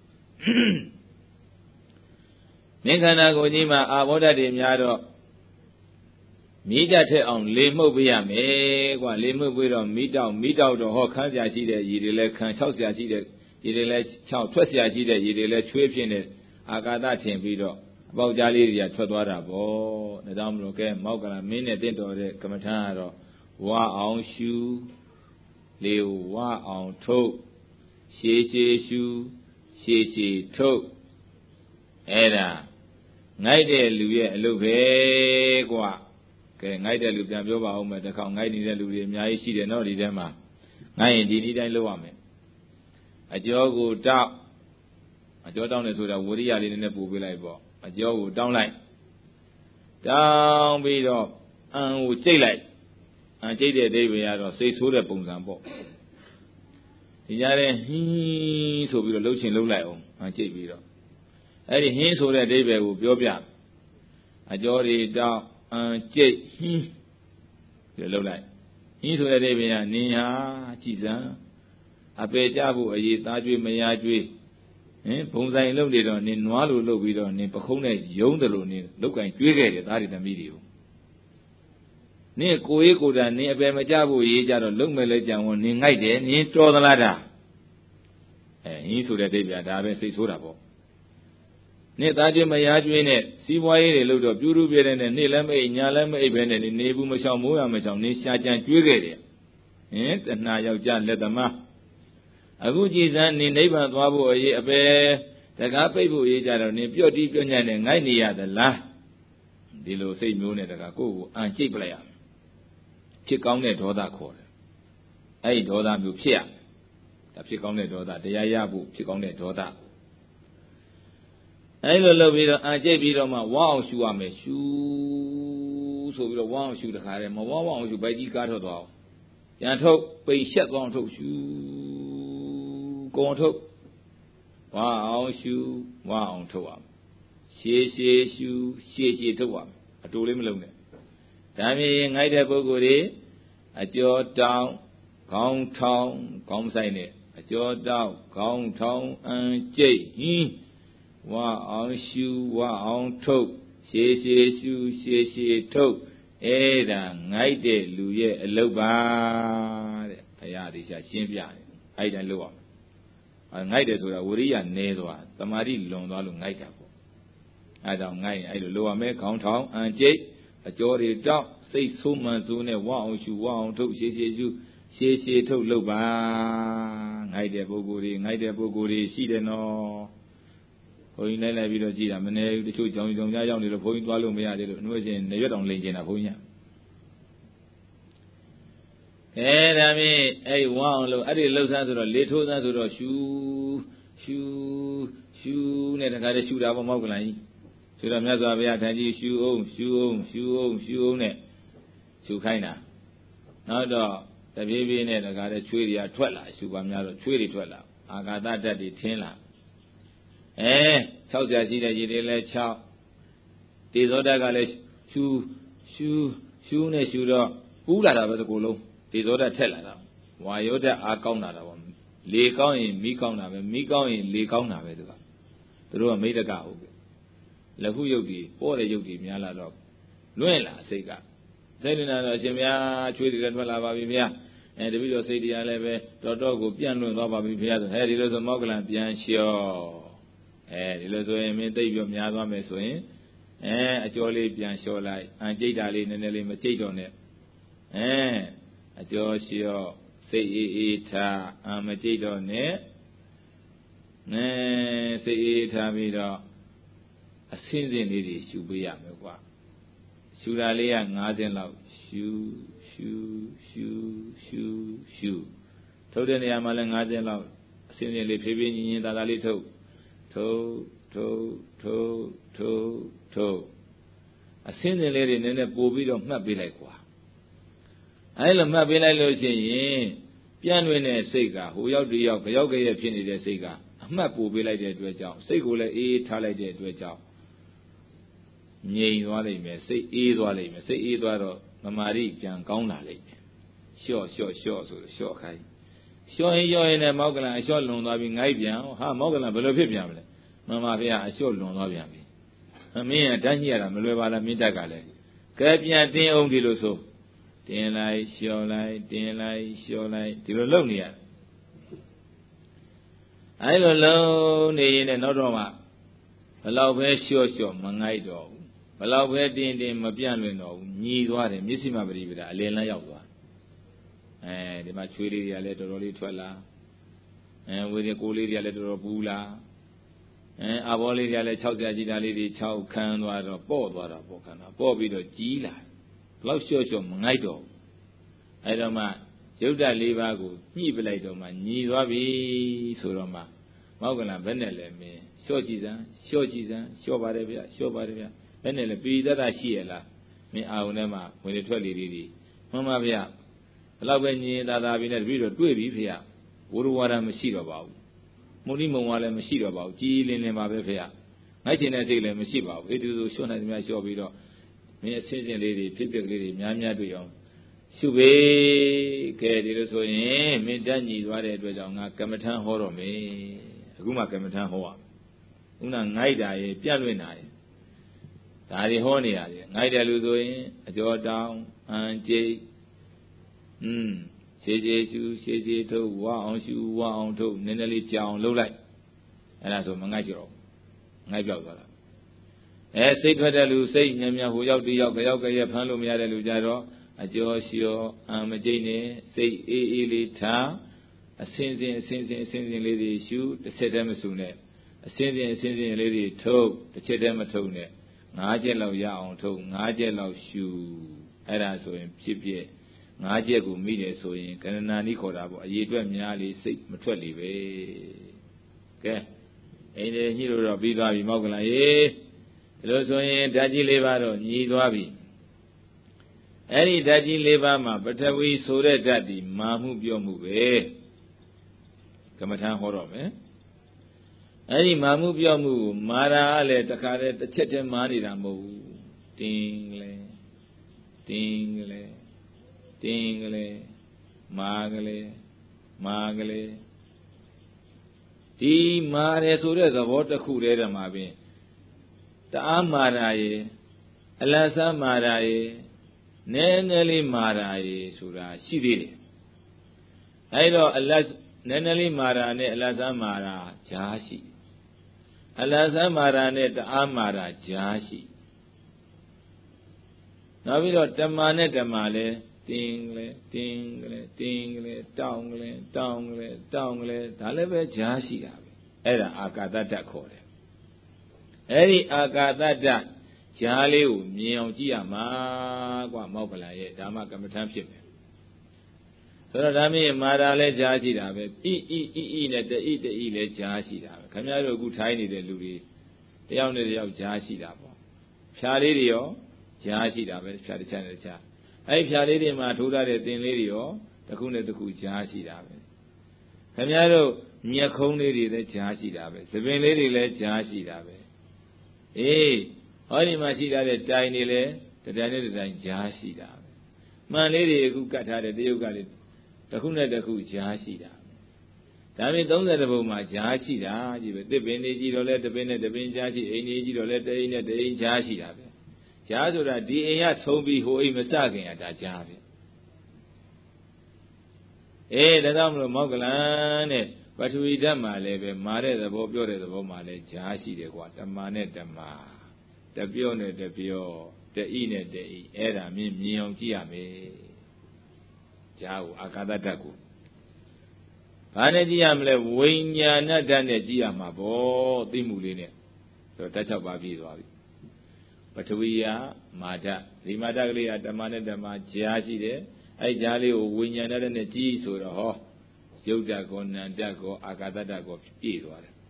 မင်းခန္ဓာကိုယ်ကြီးမှာအာဘောဓာတ်တွေများတော့မီးဓာတ်ထက်အောင်လေမှုတ်ပေးရမယ်ကွာလေမှုတ်ပေးတော့မီးတောက်တော့ဟောခန်းစရာရှိတဲ့ရည်တွေလဲခန်း6စရာရှိတဲ့ရည်တွေလဲ6ထွက်စရာရှိတဲ့ရည်တွေလဲချွေးဖြစ်နေအာကာသထင်ပြီးတော့အပေါက်ကြားလေးတွေကထွက်သွားတာပေါ့ဒါကြောင့်မလို့ကဲမောက္ကလမင်းနဲ့တင့်တော်တဲ့ကမ္မထာကတော့ဝါအောင်ရှူလေဝါအောင်ထုတ်ရှည်ရှည်ရှူရှည်ရှည်ထုတ် ngay để lưu ye lưu về qua cái ngay để lưuပြန်biểu bảo mà ta không ngay đi để lưu điểm nhái xí để nó đi để mà ngay đi đây lưu à mẹ ở chỗ của tao ở chỗ tao này số là vô đi à đi nên bù về lại bỏ ở chỗ của tao lại tao bây giờ ăn chơi lại ăn chơi để đây bây giờ xây số để bùng sản bỏ thì ra đây số bây giờ lâu chuyện lâu lại ông ăn chơi bây giờ ấy thì hiến số để đây về của biểu biểu ở chỗ đi tao ăn chơi rồi lâu lại hiến số để đây bây giờ nè ha chỉ ra à bây giờ bộ ấy ta chơi mấy ai chơi bùng sản lâu đi rồi nên nói lâu bây giờ nên bác không này giống được rồi nên lúc cảnh chơi cái để ta đi làm gì nè cô ấy cô ta nè bây giờ bộ ấy giờ rồi lúc mấy lần chẳng nè ngay thế nè cho nó là đã hiến số để đây bây giờ đã bên xây số đã bộ nè ta chơi mấy ai chơi nè xí voi để lâu rồi piu ru về này nè làm ấy nhà làm ấy bên này nè bu mà sao mua mà sao nè xa chẳng chơi cái đấy thế nào giờ chẳng lẽ tao mà ở khu chỉ dân nè nấy bạn thua bộ ấy ở bên tất cả bảy bộ ấy giờ rồi nè biểu đi biểu nhà này ngay nè à là đi lô xây miếu này tất cả cô ăn chơi bự à chơi cao này thua ta khó ấy thua ta miếu phía tập chơi cao này thua ta để ai bộ chơi cao này thua ta ấy lâu bây giờ ăn chơi bây giờ mà wow siêu à mày siêu số bây giờ wow siêu được khai đấy mà wow siêu bây giờ cá thua đó nhà thâu bây giờ wow thâu siêu con thâu wow thâu à xie thâu à tôi lấy mấy lần này tại vì ngay đây bố cô đi ở chỗ tao không sai nè ở chỗ tao không ăn chơi wow thâu xie thâu là ngay để lưu ye lâu ba đấy phải à đi xa xuyên bia ai đang lâu à ngay để rồi là uri à nè rồi à tamari long đó luôn ngay cả bộ ai đâu ngay ai lâu à mấy không ăn chơi ở chỗ đi đó xây số mà số này wow thâu xie thâu lâu ba ngay để bố cô đi xí để nó hồi nay lại bị đó chỉ là mình này đi chui trong nhà trong đi rồi phơi toa luôn bây giờ đi rồi nuôi trên này biết đồng lên trên là phơi nhá thế là mình ấy wow luôn ấy đi lâu sáng rồi lê thô sáng rồi shu này thằng cái đấy shu đào vào máu cái này shu đào nhá giờ bây giờ thằng gì shu ông này shu khai nè nó đó tại vì này thằng cái đấy chui đi thoát lại shu vào nhá rồi chui đi thoát lại à cái ta đặt đi thiên lại sáu giờ gì đấy gì đấy là sáu tí rồi đại cái là shu này shu đó cú là đâu cô luôn tí rồi đã chết là đâu ngoài yếu đã à công là đâu lì công thì mi công là vậy mi công thì lì công là vậy tôi nói mấy đứa cao là phu yêu gì bố là yêu gì nhà là đâu luôn là xây cả thế nên là xem nhà chui đi ra là bao nhiêu để bây giờ xây đi là về đó của pian luôn đó bao nhiêu thế thì lúc sau cái là pian xio đi lo rồi mình thấy biểu nhà đó mình rồi ở chỗ này pian xio lại anh chơi đá này nên là mà chơi đó nè ở chỗ xio xây tha mà chơi đó nè xây tha bây giờ xin gì đi sưu bây giờ mới qua sưu ra lấy 50 လောက်ရှူထုတ်တဲ့နေရာမှာလည်း50လောက်အစင်းစင်းလေးဖြည်းဖြည်းညင်သာလေးထုတ်အစင်းစင်းလေးတွေနည်းနည်းပို့ပြီးတော့မှတ်ပေးလိုက်ကွာအဲလိုမှတ်ပေးလိုက်လို့ရှိရင်ပြန့်လွင်တဲ့စိတ်ကဟိုရောက်ဒီရောက်ကြောက်ကြရဲ့ဖြစ်နေတဲ့စိတ်ကအမှတ်ပို့ပေးလိုက်တဲ့အတွက်ကြောင့်စိတ်ကိုလည်းအေးထားလိုက်တဲ့အတွက်ကြောင့်ငြိမ်သွားလိမ့်မယ်စိတ်အေးသွားလိမ့်မယ်စိတ်အေးသွားတော့သမာဓိပြန်ကောင်းလာလိမ့်မယ်လျှော့ဆိုလျှော့ခိုင်းလျှော့ရင်နဲ့မောက်ကလန်အလျှော့လွန်သွားပြီးငိုက်ပြန်ဟာမောက်ကလန်ဘယ်လိုဖြစ်ပြန်မလဲမှန်ပါဗျာအလျှော့လွန်သွားပြန်ပြီမင်းကတန်းညိရတာမလွယ်ပါလားမင်းတက်ကလည်းကဲပြန်တင်းအောင်ဒီလိုဆိုတင်းလိုက်လျှော့လိုက်တင်းလိုက်လျှော့လိုက်ဒီလိုလုပ်နေရတယ်အဲလိုလုံးနေရင်လည်းနောက်တော့မှဘလောက်ပဲလျှော့မငိုက်တော့ဘူးဘလောက်ပဲတင်းမပြန့်လွင်တော့ဘူးညီသွားတယ်မျက်စိမှပရိပဒအလင်းလန်းရောက်သွားဒီမှာချွေးလေးတွေကလည်းတော်တော်လေးထွက်လာဝေးတဲ့ကိုလေးတွေကလည်းတော်တော်ပူလာအာဘောလေးတွေကလည်း6ဆရာကြီးသားလေးတွေ6ခန်းသွားတော့ပေါ့သွားတာပေါ့ခန္ဓာပေါ့ပြီးတော့ကြီးလာဘလောက်လျှော့လျှော့မငိုက်တော့အဲ့တော့မှရုပ်ဓာတ်၄ပါးကိုညှိပလိုက်တော့မှညီသွားပြီဆိုတော့မှမောက္ကလဘယ်နဲ့လဲမင်းလျှော့ကြည့်စမ်းလျှော့ကြည့်စမ်းလျှော့ပါတယ်ဗျလျှော့ပါတယ်ဗျဘယ်နဲ့လဲပိဋကရှိရလားမင်းအာုံထဲမှာဝင်လေထွက်လေတွေမှန်ပါဗျဘလောက်ပဲညီသာသာပြီးနဲ့တပည့်တော်တွေ့ပြီဖေရဝရဝါဒမရှိတော့ပါဘူးမုန်ိမုံဝါလည်းမရှိတော့ပါဘူးကြည်လင်းလင်းပါပဲဖေရငိုက်ချင်တဲ့စိတ်လည်းမရှိပါဘူးအေးတူဆိုလျှော့နိုင်သမျှလျှော့ပြီးတော့မင်းအစင်းစင်းလေးတွေဖြစ်ဖြစ်ကလေးတွေများများတွေ့အောင်ရှုပေကဲဒီလိုဆိုရင်မင်းတက်ညီသွားတဲ့အတွက်ကြောင့်ငါကမ္မထံဟောတော့မယ်အခုမှကမ္မထံဟောရမယ်ခုနငိုက်တာရေပြန့်လွင့်တာရေဒါတွေဟောနေရတယ်ငိုက်တယ်လို့ဆိုရင်အကျော်တောင်အန်ကျိတ်ရှည်ရှည်ရှုရှည်ရှည်ထုတ်ဝအောင်ရှုဝအောင်ထုတ်နည်းနည်းလေးကြောင်လှုပ်လိုက်အဲ့ဒါဆိုမငိုက်ကြတော့ငိုက်ပြောက်သွားတာစိတ်ထွက်တဲ့လူစိတ်ညံ့ညံ့ဟိုရောက်တရောက်ကြောက်ကြရဖမ်းလို့မရတဲ့လူကြတော့အကျော်လျှော်အံမကျိတ်နဲ့စိတ်အေးအေးလေးထားအစင်းစင်းလေးတွေရှုတစ်ချက်တည်းမစုနဲ့အစင်းစင်းလေးတွေထုတ်တစ်ချက်တည်းမထုတ်နဲ့5ချက်လောက်ရအောင်ထုတ်5ချက်လောက်ရှုအဲ့ဒါဆိုရင်ဖြစ်ဖြစ်5ချက်ကိုမိတယ်ဆိုရင်ကရဏဏီခေါ်တာပေါ့အရေးအတွက်များလေစိတ်မထွက်လေပဲကဲအိမ်တွေညှိလို့တော့ပြီးသွားပြီမောက္ကလရေဒါလို့ဆိုရင်ဓာတ်ကြီး၄ပါးတော့ညီသွားပြီအဲ့ဒီဓာတ်ကြီး၄ပါးမှာပထဝီဆိုတဲ့ဓာတ်ဒီမာမှုပြောမှုပဲကမ္မထံဟောတော့မယ်အဲ့ဒီမာမှုပြောမှုကိုမာရာကလည်းတခါတည်းတစ်ချက်တည်းမာနေတာမဟုတ်ဘူးတင်းကလေးမာကလေးဒီမာတယ်ဆိုတဲ့သဘောတစ်ခုတည်းတည်းမှာပင်တအားမာရာရေအလတ်စားမာရာရေနည်းနည်းလေးမာရာရေဆိုတာရှိသေးတယ်အဲ့တော့အလတ်နည်းနည်းလေးမာရာနဲ့အလတ်စားမာရာဈာရှိအလတ်စားမာရာနဲ့တအားမာရာဈာရှိနောက်ပြီးတော့တမာနဲ့တမာလဲတင်းကလေးတောင်းကလေးဒါလည်းပဲဈာရှိတာပဲအဲ့ဒါအာကာသတ္တခေါ်တယ်အဲ့ဒီအာကာသတ္တဈာလေးကိုမြင်အောင်ကြည့်ရမှာကွာမောက္ကလရဲ့ဓမ္မကမ္မထံဖြစ်မယ်ဆိုတော့ဒါမင်းမာရာလဲဈာရှိတာပဲဣနဲ့တဣလဲဈာရှိတာပဲခင်ဗျားတို့အခုထိုင်းနေတဲ့လူတွေတယောက်နဲ့တယောက်ဈာရှိတာပေါ့ဖြာလေးတွေရောဈာရှိတာပဲဖြာတစ်ချက်နဲ့တစ်ချက်အဲ့ဖြာလေးတွေမှာထိုးထားတဲ့သင်လေးတွေရောတစ်ခုနဲ့တစ်ခုဈာရှိတာပဲခင်ဗျားတို့မျက်ခုံးလေးတွေလည်းဈာရှိတာပဲသပင်လေးတွေလည်းဈာရှိတာပဲဟောဒီမှာရှိထားတဲ့တိုင်တွေလည်းတစ်တိုင်နဲ့တစ်တိုင်ဈာရှိတာပဲမှန်လေးတွေအခုကတ်ထားတဲ့တရုတ်ကလေးတစ်ခုနဲ့တစ်ခုဈာရှိတာဒါပေမဲ့30ဘုံမှာဈာရှိတာကြီးပဲတစ်ပင်တွေကြီးတော့လဲတစ်ပင်နဲ့တစ်ပင်ဈာရှိအိမ်တွေကြီးတော့လဲတစ်အိမ်နဲ့တစ်အိမ်ဈာရှိတာပဲဈာဆိုတာဒီအိမ်ကဆုံးပြီးဟိုအိမ်မစခင်ကဒါဈာပဲဒါကြောင့်မလို့မောက္ကလန်တဲ့ပထဝီဓာတ်မှာလည်းပဲမာတဲ့သဘောပြောတဲ့သဘောမှာလည်းဈာရှိတယ်ကွာတမာနဲ့တမာတပြောနဲ့တပြောတဣနဲ့တဣအဲ့ဒါမြင်အောင်ကြည့်ရမယ်ဈာကိုအာကာသဓာတ်ကိုဘာနဲ့ကြည့်ရမလဲဝိညာဏဓာတ်နဲ့ကြည့်ရမှာပေါ့သိမှုလေးနဲ့ဆိုတော့ဓာတ်6ပါးပြည့်သွားပြီပထဝီယမာဓာတ်ဒီမာဓာတ်ကလေးကတမာနဲ့တမာဈာရှိတယ်အဲ့ဈာလေးကိုဝိညာဏဓာတ်နဲ့ကြည့်ဆိုတော့ဟောရုပ်ဓာတ်ကောနာမ်ဓာတ်ကောအာကာသဓာတ်ကောပြည့်သွားတယ်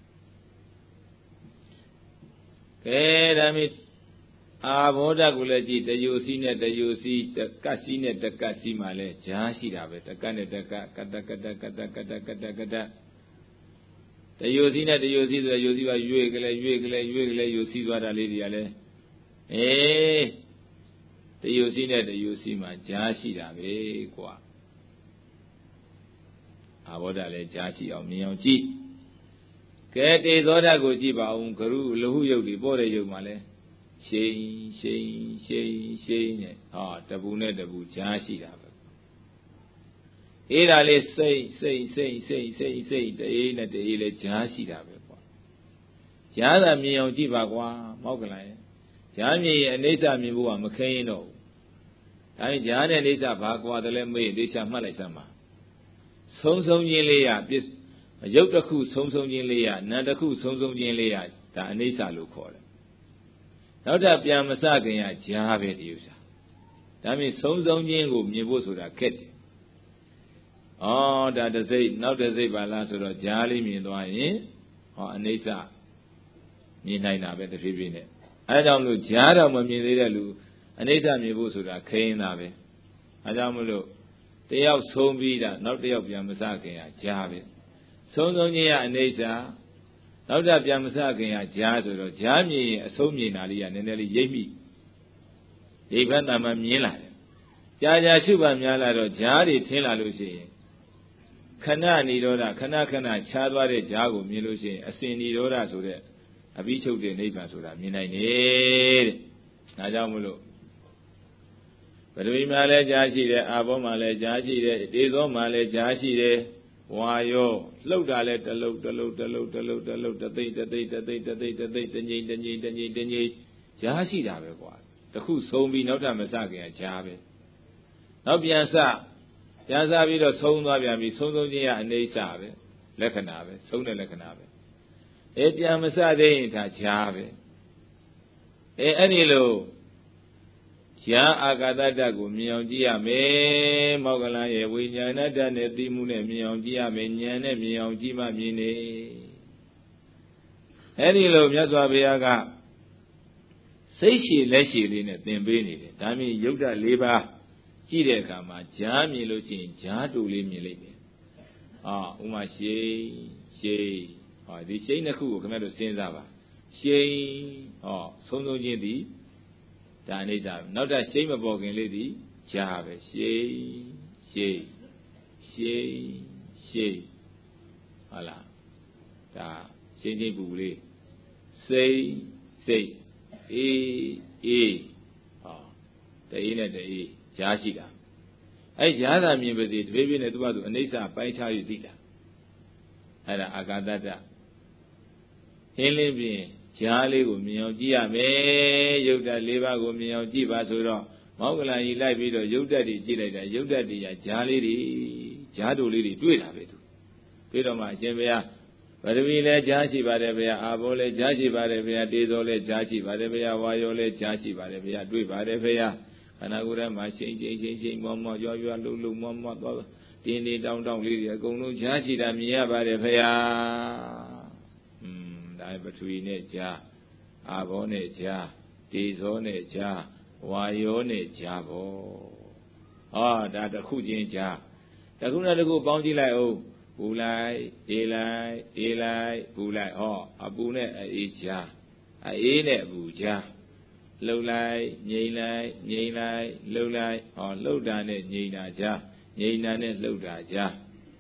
ကဲဒါမြစ်အာဘောဓာတ်ကိုလည်းကြည့်တယုစီနဲ့တယုစီတကတ်စီနဲ့တကတ်စီမှာလည်းဈာရှိတာပဲတကတ်နဲ့တကတ်ကတကတတယုစီနဲ့တယုစီဆိုယုစီကရွေ့ကလေးယုစီသွားတာလေးတွေကလည်းတယုစီနဲ့တယုစီမှာဈာရှိတာပဲကွာအာဘောဓာတ်လည်းဈာရှိအောင်မြင်အောင်ကြည့်ကဲတေဇောဓာတ်ကိုကြည့်ပါဦးဂရုလဟုယုတ်ဒီပို့တဲ့ယုတ်မှာလည်းရှိန်နဲ့တပူနဲ့တပူဈာရှိတာပဲအေးဒါလေးစိတ်တအေးနဲ့တအေးလဲဈာရှိတာပဲကွာဈာသာမြင်အောင်ကြည့်ပါကွာမောက္ကလန်ဈာမြင်ရင်အိဋ္ဌမြင်ဖို့ကမခဲရင်တော့ဘူးဒါရင်ဈာနဲ့အိဋ္ဌဘာကွာတယ်လဲမေးအိဋ္ဌမှတ်လိုက်စမ်းပါဆုံးချင်းလေးရရုပ်တစ်ခုဆုံးချင်းလေးရနာမ်တစ်ခုဆုံးချင်းလေးရဒါအနိစ္စလို့ခေါ်တယ်နောက်တာပြန်မစခင်ကကြားပဲဒီဥစ္စာဒါမြင်ဆုံးဆုံးချင်းကိုမြင်ဖို့ဆိုတာခက်တယ်ဒါတစ်စိတ်နောက်တစ်စိတ်ပါလားဆိုတော့ကြားလေးမြင်သွားရင်အနိစ္စမြင်နိုင်တာပဲတဖြည်းဖြည်းနဲ့အဲဒါကြောင့်မလို့ကြားတော့မမြင်သေးတဲ့လူအနိစ္စမြင်ဖို့ဆိုတာခင်းတာပဲအဲဒါကြောင့်မလို့တယောက်ဆုံးပြီးတာနောက်တယောက်ပြန်မစခင်ကကြားပဲဆုံးဆုံးချင်းကအနိစ္စနောက်တာပြန်မစခင်ကကြားဆိုတော့ကြားမြင်ရင်အဆုံးမြင်တာလေးကနည်းနည်းလေးရိပ်မိရိပ်ဖက်တာမှမြင်လာတယ်ကြာကြာရှုပါများလာတော့ကြားတွေထင်းလာလို့ရှိရင်ခဏនិရောဓခဏခဏခြားသွားတဲ့ကြားကိုမြင်လို့ရှိရင်အစဉ်និရောဓဆိုတဲ့အဘိချုပ်တဲ့နိဗ္ဗာန်ဆိုတာမြင်နိုင်တယ်တဲ့ဒါကြောင့်မလို့ပထဝီမှာလည်းကြားရှိတယ်အာဘောမှာလည်းကြားရှိတယ်ဒေဇောမှာလည်းကြားရှိတယ်ဝါယောလှုပ်တာလည်းတလုတ်တသိမ့်တသိမ့်တငိမ့်ကြားရှိတာပဲကွာတခုဆုံးပြီးနောက်ထပ်မစခင်ကကြားပဲနောက်ပြန်စပြီးတော့ဆုံးသွားပြန်ပြီဆုံးချင်းရအနေဆပဲလက္ခဏာပဲဆုံးတဲ့လက္ခဏာပဲပြန်မစသေးရင်ဒါကြားပဲအဲ့ဒီလိုကြားအာဂတတ္တကိုမြင်အောင်ကြည့်ရမယ်မောက္ကလရဲ့ဝိညာဏတ္တနဲ့သိမှုနဲ့မြင်အောင်ကြည့်ရမယ်ဉာဏ်နဲ့မြင်အောင်ကြည့်မှမြင်နေအဲ့ဒီလိုမြတ်စွာဘုရားကစိတ်ရှည်လက်ရှည်လေးနဲ့သင်ပေးနေတယ်ဒါမြင်ယုတ်တ၄ပါးကြည့်တဲ့အခါမှာကြားမြင်လို့ရှိရင်ကြားတူလေးမြင်လိမ့်မယ်ဥမာရှိဒီရှိနှစ်ခုကိုခင်ဗျားတို့စဉ်းစားပါရှိဆုံးဆုံးချင်းသည်ဒါအနိစ္စနောက်တာရှိမပေါ်ခင်လေးသည်ကြားပဲရှိဟုတ်လားဒါရှင်းချင်းပူလေးစိတ်အေးတအေးနဲ့တအေးကြားရှိတာအဲ့ကြားသာမြင်ပါစေတဖြည်းဖြည်းနဲ့သူကသူအနိစ္စပိုင်းခြားယူသိတာအဲ့ဒါအာဂတတ္တဟင်းလင်းပြင်ကြားလေးကိုမြင်အောင်ကြည့်ရမယ်ယုတ်တ၄ပါးကိုမြင်အောင်ကြည့်ပါဆိုတော့မောက္ကလကြီးလိုက်ပြီးတော့ယုတ်တတွေကြည့်လိုက်တာယုတ်တတွေကကြားလေးတွေကြားတူလေးတွေတွေ့တာပဲသူပြီးတော့မှအရှင်ဘုရားပထဝီလည်းကြားရှိပါတယ်ဗျာအာဘောလည်းကြားရှိပါတယ်ဗျာတေဇောလည်းကြားရှိပါတယ်ဗျာဝါယောလည်းကြားရှိပါတယ်ဗျာတွေ့ပါတယ်ဗျာခန္ဓာကိုယ်ထဲမှာရှိန်မောရွလှုပ်မောသွားတင်းတောင်းလေးတွေအကုန်လုံးကြားရှိတာမြင်ရပါတယ်ဗျာဒါပထဝီနဲ့ကြားအာဘောနဲ့ကြားတေဇောနဲ့ကြားဝါယောနဲ့ကြားပေါ့ဒါတစ်ခုချင်းကြားတစ်ခုနဲ့တစ်ခုပေါင်းကြည့်လိုက်အောင်ပူလိုက်အေးလိုက်ပူလိုက်အပူနဲ့အေးကြားအေးနဲ့အပူကြားလှုပ်လိုက်ငြိမ်လိုက်လှုပ်လိုက်လှုပ်တာနဲ့ငြိမ်တာကြားငြိမ်တာနဲ့လှုပ်တာကြား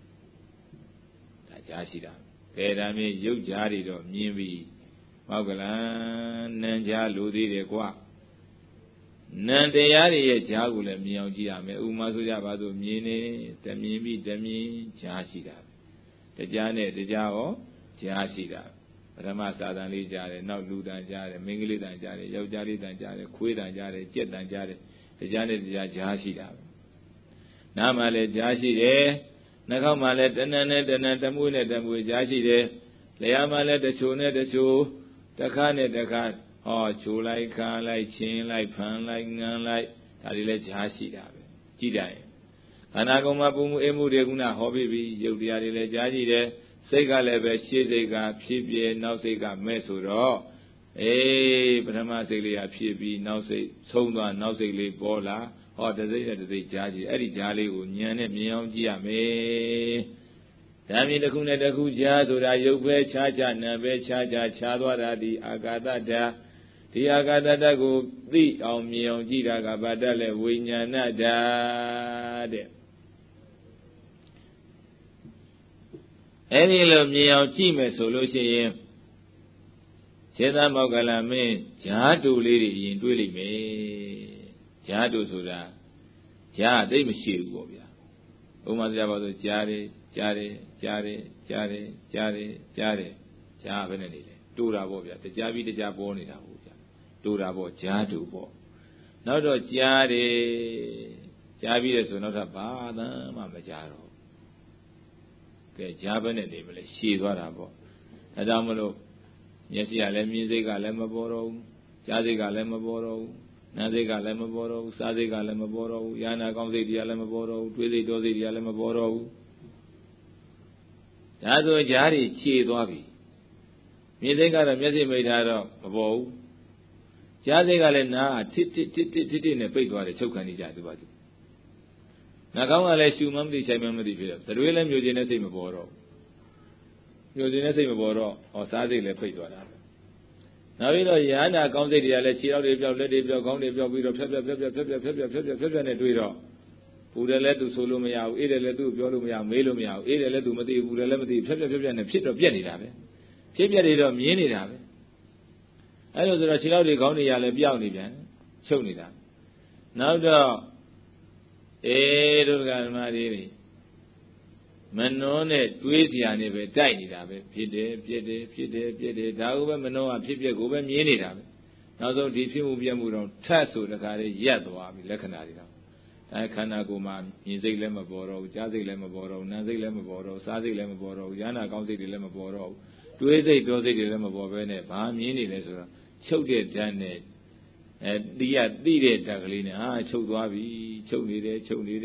ဒါကြားရှိတာကဲဒါမြင်ရုပ်ကြားတွေတော့မြင်ပြီမောက္ကလနံကြားလိုသေးတယ်ကွနံတရားတွေရဲ့ကြားကိုလည်းမြင်အောင်ကြည့်ရမယ်ဥမာဆိုကြပါစို့မြင်နေတမြင်ပြီးတမြင်ကြားရှိတာတရားနဲ့တရားဟောကြားရှိတာပထမစာတန်လေးကြားတယ်နောက်လူတန်ကြားတယ်မိန်းကလေးတန်ကြားတယ်ယောက်ျားလေးတန်ကြားတယ်ခွေးတန်ကြားတယ်ကြက်တန်ကြားတယ်တရားနဲ့တရားကြားရှိတာနားမှာလည်းကြားရှိတယ်နှာခေါင်းမှာလည်းတဏ္ဍနဲ့တဏ္ဍတမွေးနဲ့တမွေးကြားရှိတယ်လျှာမှာလည်းတချိုနဲ့တချိုတစ်ခါနဲ့တစ်ခါချိုလိုက်ခါလိုက်ချင်းလိုက်ဖန်လိုက်ငန်းလိုက်ဒါတွေလည်းကြားရှိတာပဲကြည့်တယ်ခန္ဓာကိုယ်မှာပူမှုအေးမှုတွေခုနဟောပြီးပြီယုတ်တရားတွေလည်းကြားကြည့်တယ်စိတ်ကလည်းပဲရှေ့စိတ်ကဖြစ်ပြနောက်စိတ်ကမဲ့ဆိုတော့ပထမစိတ်လေးကဖြစ်ပြီးနောက်စိတ်ဆုံးသွားနောက်စိတ်လေးပေါ်လာတစ်စိတ်နဲ့တစ်စိတ်ကြားကြည့်အဲ့ဒီကြားလေးကိုဉာဏ်နဲ့မြင်အောင်ကြည့်ရမယ်ဒါမြင်တစ်ခုနဲ့တစ်ခုကြားဆိုတာယုတ်ပဲခြားခြားနာပဲခြားခြားခြားသွားတာဒီအာဂတတ္တဒီအာဂတတ္တကိုသိအောင်မြင်အောင်ကြည့်တာကဘာတတ်လဲဝိညာဏတ္တတဲ့အဲ့ဒီလိုမြင်အောင်ကြည့်မယ်ဆိုလို့ရှိရင်စေတမောက္ကလမင်းဂျာတူလေးတွေရင်တွေးလိမ့်မယ်ဂျာတူဆိုတာဂျာသိမရှိဘူးပေါ့ဗျာဥပမာစရာပါဆိုကြားတယ်ဂျာဘယ်နဲ့နေလဲတူတာပေါ့ဗျာတရားပြီးတရားပေါ်နေတာပေါ့ဗျာတူတာပေါ့ဂျာတူပေါ့နောက်တော့ကြားတယ်ကြားပြီးတယ်ဆိုနောက်ထပ်ဘာသာမှမကြားတော့ကဲကြားဘယ်နဲ့နေမလဲရှည်သွားတာပေါ့ဒါကြောင့်မလို့မျက်စိကလည်းမြင်စိတ်ကလည်းမပေါ်တော့ဘူးကြားစိတ်ကလည်းမပေါ်တော့ဘူးနားစိတ်ကလည်းမပေါ်တော့ဘူးစားစိတ်ကလည်းမပေါ်တော့ဘူးယာနာကောင်းစိတ်တွေကလည်းမပေါ်တော့ဘူးတွေးစိတ်တောစိတ်တွေကလည်းမပေါ်တော့ဘူးဒါဆိုကြားတွေခြေသွားပြီမြင်စိတ်ကတော့မျက်စိမိတ်ထားတော့မပေါ်ဘူးကြားစိတ်ကလည်းနားတစ်နဲ့ပိတ်သွားတယ်ချုပ်ခံနေကြသူပါသူနှာခေါင်းကလည်းရှူမှမသိဆိုင်မှမသိဖြစ်တယ်သတွေးလည်းမျိုးကျင်တဲ့စိတ်မပေါ်တော့မျိုးကျင်တဲ့စိတ်မပေါ်တော့စားစိတ်လည်းဖိတ်သွားတာနောက်ပြီးတော့ယာနာကောင်းစိတ်တွေကလည်းခြေထောက်တွေပြောက်လက်တွေပြောက်ခေါင်းတွေပြောက်ပြီးတော့ဖြတ်နဲ့တွေးတော့ဘူးတယ်လည်းသူဆိုလို့မရဘူးအေးတယ်လည်းသူပြောလို့မရဘူးမေးလို့မရဘူးအေးတယ်လည်းသူမသိဘူးဘူးတယ်လည်းမသိဖြတ်နဲ့ဖြစ်တော့ပြက်နေတာပဲဖြစ်ပြက်နေတော့မြင်နေတာပဲအဲ့လိုဆိုတော့ခြေထောက်တွေခေါင်းတွေရလည်းပြောက်နေပြန်ချုပ်နေတာနောက်တော့ဒုက္ခဓမ္မတွေမနှောနဲ့တွေးစရာနဲ့ပဲတိုက်နေတာပဲဖြစ်တယ်ပြက်တယ်ဒါကိုပဲမနှောကဖြစ်ပြက်ကိုပဲမြင်နေတာပဲနောက်ဆုံးဒီဖြစ်မှုပြက်မှုတော့ထပ်ဆိုတခါလေးရက်သွားပြီလက္ခဏာတွေတော့ဒါခန္ဓာကိုယ်မှာမြင်စိတ်လည်းမပေါ်တော့ဘူးကြားစိတ်လည်းမပေါ်တော့ဘူးနားစိတ်လည်းမပေါ်တော့ဘူးစားစိတ်လည်းမပေါ်တော့ဘူးယာနာကောင်းစိတ်တွေလည်းမပေါ်တော့ဘူးတွေးစိတ်တောစိတ်တွေလည်းမပေါ်ဘဲနဲ့ဘာမြင်နေလဲဆိုတော့ချုပ်တဲ့ဓာတ်နဲ့တိတဲ့ဓာတ်ကလေးနဲ့ချုပ်သွားပြီချုပ်နေတယ်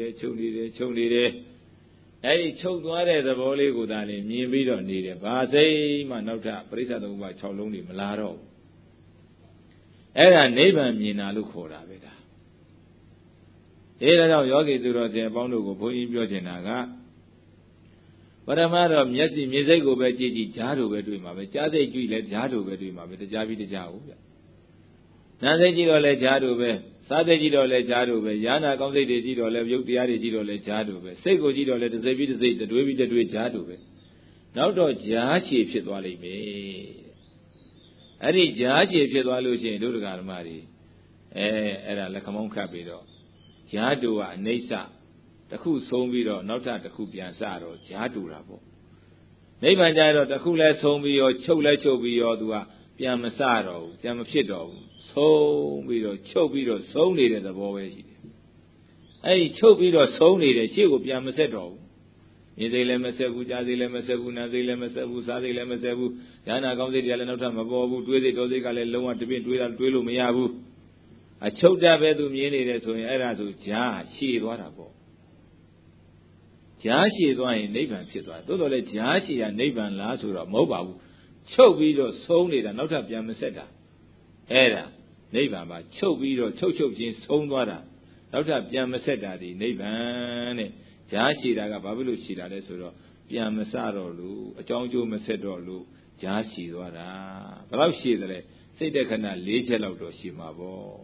အဲ့ဒီချုပ်သွားတဲ့သဘောလေးကိုသာလေမြင်ပြီးတော့နေတယ်ဘာစိတ်မှနောက်ထပ်ပရိစ္ဆေသမုပ္ပါ6လုံးတွေမလာတော့ဘူးအဲ့ဒါနိဗ္ဗာန်မြင်တာလို့ခေါ်တာပဲဒါဒါကြောင့်ယောဂီသူတော်စင်အပေါင်းတို့ကိုဘုန်းကြီးပြောချင်တာကပရမတော့မျက်စိမြင်စိတ်ကိုပဲကြည့်ကြားတို့ပဲတွေ့မှာပဲကြားစိတ်ကြည့်လဲကြားတို့ပဲတွေ့မှာပဲတရားပြီးတရားဟုတ်ဗျနားစိတ်ကြည့်တော့လဲကြားတို့ပဲစားစိတ်ကြည့်တော့လဲကြားတို့ပဲယာနာကောင်းစိတ်တွေကြည့်တော့လဲရုပ်တရားတွေကြည့်တော့လဲကြားတို့ပဲစိတ်ကိုကြည့်တော့လဲတစ်စိတ်ပြီးတစ်စိတ်တွေးပြီးတွေးကြားတို့ပဲနောက်တော့ကြားရှည်ဖြစ်သွားလိမ့်မယ်အဲ့ဒီကြားရှည်ဖြစ်သွားလို့ရှိရင်ဒုက္ခဓမ္မတွေအဲ့ဒါလက်ခမောင်းခတ်ပြီးတော့ကြားတို့ကအနိစ္စတစ်ခုဆုံးပြီးတော့နောက်ထပ်တစ်ခုပြန်စတော့ကြားတူတာပေါ့နိဗ္ဗာန်ကြတော့တစ်ခုလဲဆုံးပြီးရောချုပ်လဲချုပ်ပြီးရောသူကပြန်မစတော့ဘူးပြန်မဖြစ်တော့ဘူးဆုံးပြီးတော့ချုပ်ပြီးတော့ဆုံးနေတဲ့သဘောပဲရှိတယ်အဲ့ဒီချုပ်ပြီးတော့ဆုံးနေတဲ့ရှေ့ကိုပြန်မဆက်တော့ဘူးမြင်စိတ်လည်းမဆက်ဘူးကြားစိတ်လည်းမဆက်ဘူးနားစိတ်လည်းမဆက်ဘူးစားစိတ်လည်းမဆက်ဘူးဉာဏ်ကောင်းစိတ်တွေကလည်းနောက်ထပ်မပေါ်ဘူးတွေးစိတ်တောစိတ်ကလည်းလုံးဝတပြင်းတွေးလို့မရဘူးအချုပ်တတ်ပဲသူမြင်နေတယ်ဆိုရင်အဲ့ဒါဆိုကြားရှည်သွားတာပေါ့ကြားရှည်သွားရင်နိဗ္ဗာန်ဖြစ်သွားတယ်သို့တော်လည်းကြားရှည်ကနိဗ္ဗာန်လားဆိုတော့မဟုတ်ပါဘူးချုပ်ပြီးတော့ဆုံးနေတာနောက်ထပ်ပြန်မဆက်တာအဲ့ဒါနိဗ္ဗာန်ပါချုပ်ပြီးတော့ချုပ်ချင်းဆုံးသွားတာနောက်ထပ်ပြန်မဆက်တာဒီနိဗ္ဗာန်တဲ့ကြားရှည်တာကဘာဖြစ်လို့ရှည်တာလဲဆိုတော့ပြန်မစတော့လို့အကြောင်းကျိုးမဆက်တော့လို့ကြားရှည်သွားတာဘယ်လောက်ရှည်တယ်လဲစိတ်တက္ခဏ4ချက်လောက်တော့ရှည်မှာပေါ့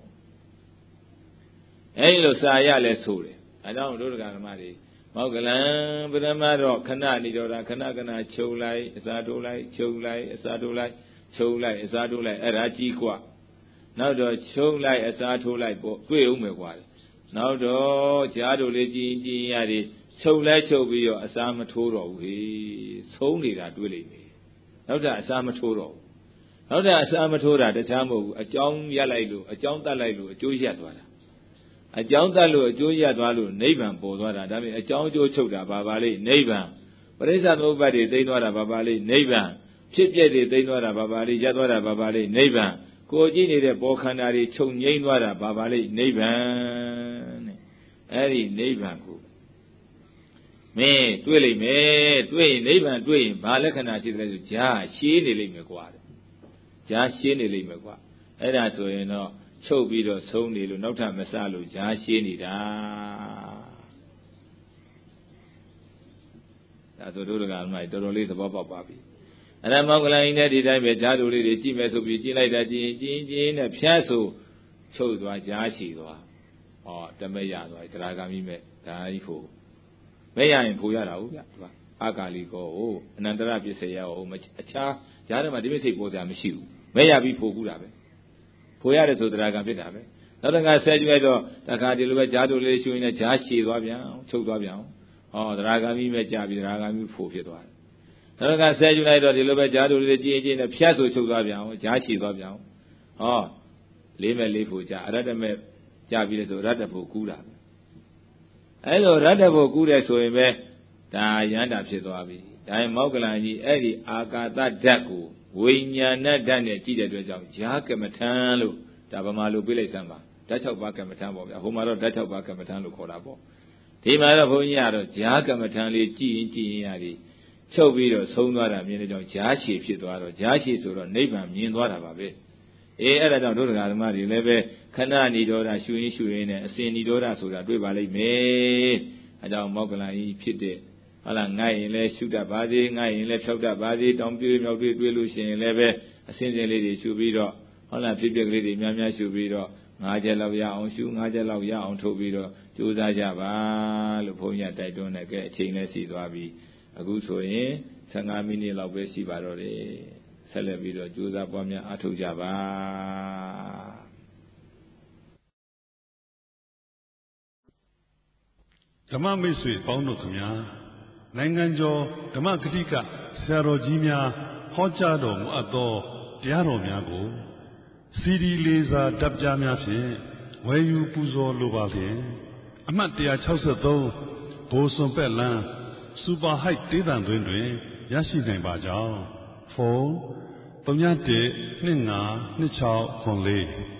အဲ့ဒီလိုစာရလဲဆိုတယ်အဲကြောင့်ဒုက္ခဓမ္မတွေမောက္ကလံပရမတော့ခဏနေတော့တာခဏချုပ်လိုက်အစာထိုးလိုက်ချုပ်လိုက်အစာထိုးလိုက်ချုပ်လိုက်အစာထိုးလိုက်အဲ့ဒါကြီးกว่าနောက်တော့ချုပ်လိုက်အစာထိုးလိုက်ပေါ့တွေ့အောင်မယ်กว่าနောက်တော့ကြားတို့လေးကြည်ရတယ်ချုပ်လိုက်ချုပ်ပြီးတော့အစာမထိုးတော့ဘူးဟေးဆုံးနေတာတွေ့လိမ့်မယ်နောက်တော့အစာမထိုးတော့ဘူးနောက်တော့အစာမထိုးတာတခြားမဟုတ်ဘူးအကြောင်းရက်လိုက်လို့အကြောင်းတတ်လိုက်လို့အကျိုးရက်သွားတာအကြောင်းတတ်လို့အကျိုးရသွားလို့နိဗ္ဗာန်ပေါ်သွားတာဒါပေမဲ့အကြောင်းအကျိုးချုပ်တာဘာပါလိမ့်နိဗ္ဗာန်ပရိစ္ဆေသမုပ္ပါဒ်တွေသိမ်းသွားတာဘာပါလိမ့်နိဗ္ဗာန်ဖြစ်ပြက်တွေသိမ်းသွားတာဘာပါလိမ့်ရပ်သွားတာဘာပါလိမ့်နိဗ္ဗာန်ကိုကြည့်နေတဲ့ပေါ်ခန္ဓာတွေချုပ်ငြိမ်းသွားတာဘာပါလိမ့်နိဗ္ဗာန်တဲ့အဲ့ဒီနိဗ္ဗာန်ကိုမင်းတွေ့လိမ့်မယ်တွေ့ရင်နိဗ္ဗာန်တွေ့ရင်ဘာလက္ခဏာရှိတယ်လဲဆိုကြားရှည်နေလိမ့်မယ်ကွာကြားရှည်နေလိမ့်မယ်ကွာအဲ့ဒါဆိုရင်တော့ချုပ်ပြီးတော့ဆုံးနေလို့နောက်ထပ်မစလို့ကြားရှည်နေတာဒါဆိုဒုက္ခအမှန်တော်တော်လေးသဘောပေါက်ပါပြီအဲ့ဒါမောက္ကလန်ကြီးနဲ့ဒီတိုင်းပဲကြားတို့လေးတွေကြည့်မယ်ဆိုပြီးကြည့်လိုက်တာကြည့်နဲ့ဖြတ်ဆိုချုပ်သွားကြားရှည်သွားတမက်ရသွားတရားဂမိမဲ့ဒါကြီးဖို့မဲ့ရရင်ဖို့ရတာဟုတ်ဗျအာကာလီကောဟိုအနန္တရပစ္စယဟိုအခြားကြားထဲမှာဒီမိစိတ်ပေါ်စရာမရှိဘူးမဲ့ရပြီးဖို့ကူးတာပဲဖို့ရတယ်ဆိုတရားကံဖြစ်တာပဲနောက်တစ်ခါဆဲကျွဲတော့တခါဒီလိုပဲဂျားတို့လေးရှူရင်လည်းဂျားရှည်သွားပြန်ချုပ်သွားပြန်တရားကံပြီးမဲ့ကြာပြီတရားကံပြီးဖို့ဖြစ်သွားတယ်နောက်တစ်ခါဆဲကျွလိုက်တော့ဒီလိုပဲဂျားတို့လေးကြည့်နဲ့ဖြတ်ဆိုချုပ်သွားပြန်ဂျားရှည်သွားပြန်လေးမဲ့လေးဖို့ကြာအရတ္တမဲ့ကြာပြီလေဆိုရတ္တဖို့ကူးတာပဲအဲ့လိုရတ္တဖို့ကူးတယ်ဆိုရင်ပဲဒါရဟန္တာဖြစ်သွားပြီဒါရင်မောက္ကလန်ကြီးအဲ့ဒီအာကာသဓာတ်ကိုဝိညာဏဓာတ်နဲ့ကြည့်တဲ့အတွက်ကြောင့်ဈာကမ္မထံလို့ဒါဗမာလိုပြလိုက်စမ်းပါဓာတ်6ပါးကမ္မထံပေါ့ဗျာဟိုမှာတော့ဓာတ်6ပါးကမ္မထံလို့ခေါ်တာပေါ့ဒီမှာတော့ဘုန်းကြီးကတော့ဈာကမ္မထံလေးကြည့်ရင်ရတယ်ချုပ်ပြီးတော့ဆုံးသွားတာမြင်တဲ့ကြောင့်ဈာရှည်ဖြစ်သွားတော့ဈာရှည်ဆိုတော့နိဗ္ဗာန်မြင်သွားတာပါပဲအဲ့ဒါကြောင့်ဒုဒကာဓမ္မတွေလည်းပဲခဏဏိဒေါဓရှုရင်နဲ့အစဉ်ဏိဒေါဓဆိုတာတွေ့ပါလိမ့်မယ်အဲကြောင့်မောက္ကလန်ကြီးဖြစ်တဲ့ဟုတ်လားငိုက်ရင်လည်းရှုတတ်ပါသေးငိုက်ရင်လည်းဖြောက်တတ်ပါသေးတောင်ပြေးမြောက်တွေ့လို့ရှိရင်လည်းပဲအစဉ်စဉ်လေးတွေရှုပြီးတော့ဟုတ်လားဖြစ်ပျက်ကလေးတွေများများရှုပြီးတော့5ချက်လောက်ရအောင်ရှု5ချက်လောက်ရအောင်ထုတ်ပြီးတော့ကြိုးစားကြပါလို့ဘုန်းကြီးတိုက်တွန်းတယ်ကဲအချိန်လည်းရှိသွားပြီအခုဆိုရင်15မိနစ်လောက်ပဲရှိပါတော့တယ်ဆက်လက်ပြီးတော့ကြိုးစားပွားများအားထုတ်ကြပါဓမ္မမိတ်ဆွေပေါင်းတို့ခင်ဗျာနိုင်ငံကျော်ဓမ္မဂတိကဆရာတော်ကြီးများဟောကြားတော်မူအပ်သောတရားတော်များကိုစီဒီလေးစာတပ်ပြားများဖြင့်ဝယ်ယူပူဇော်လိုပါလျင်အမှတ်163ဘိုးစွန်ပက်လန်းစူပါဟိုက်တေးသံသွင်းတွင်ရရှိနိုင်ပါကြောင်းဖုန်း 31252694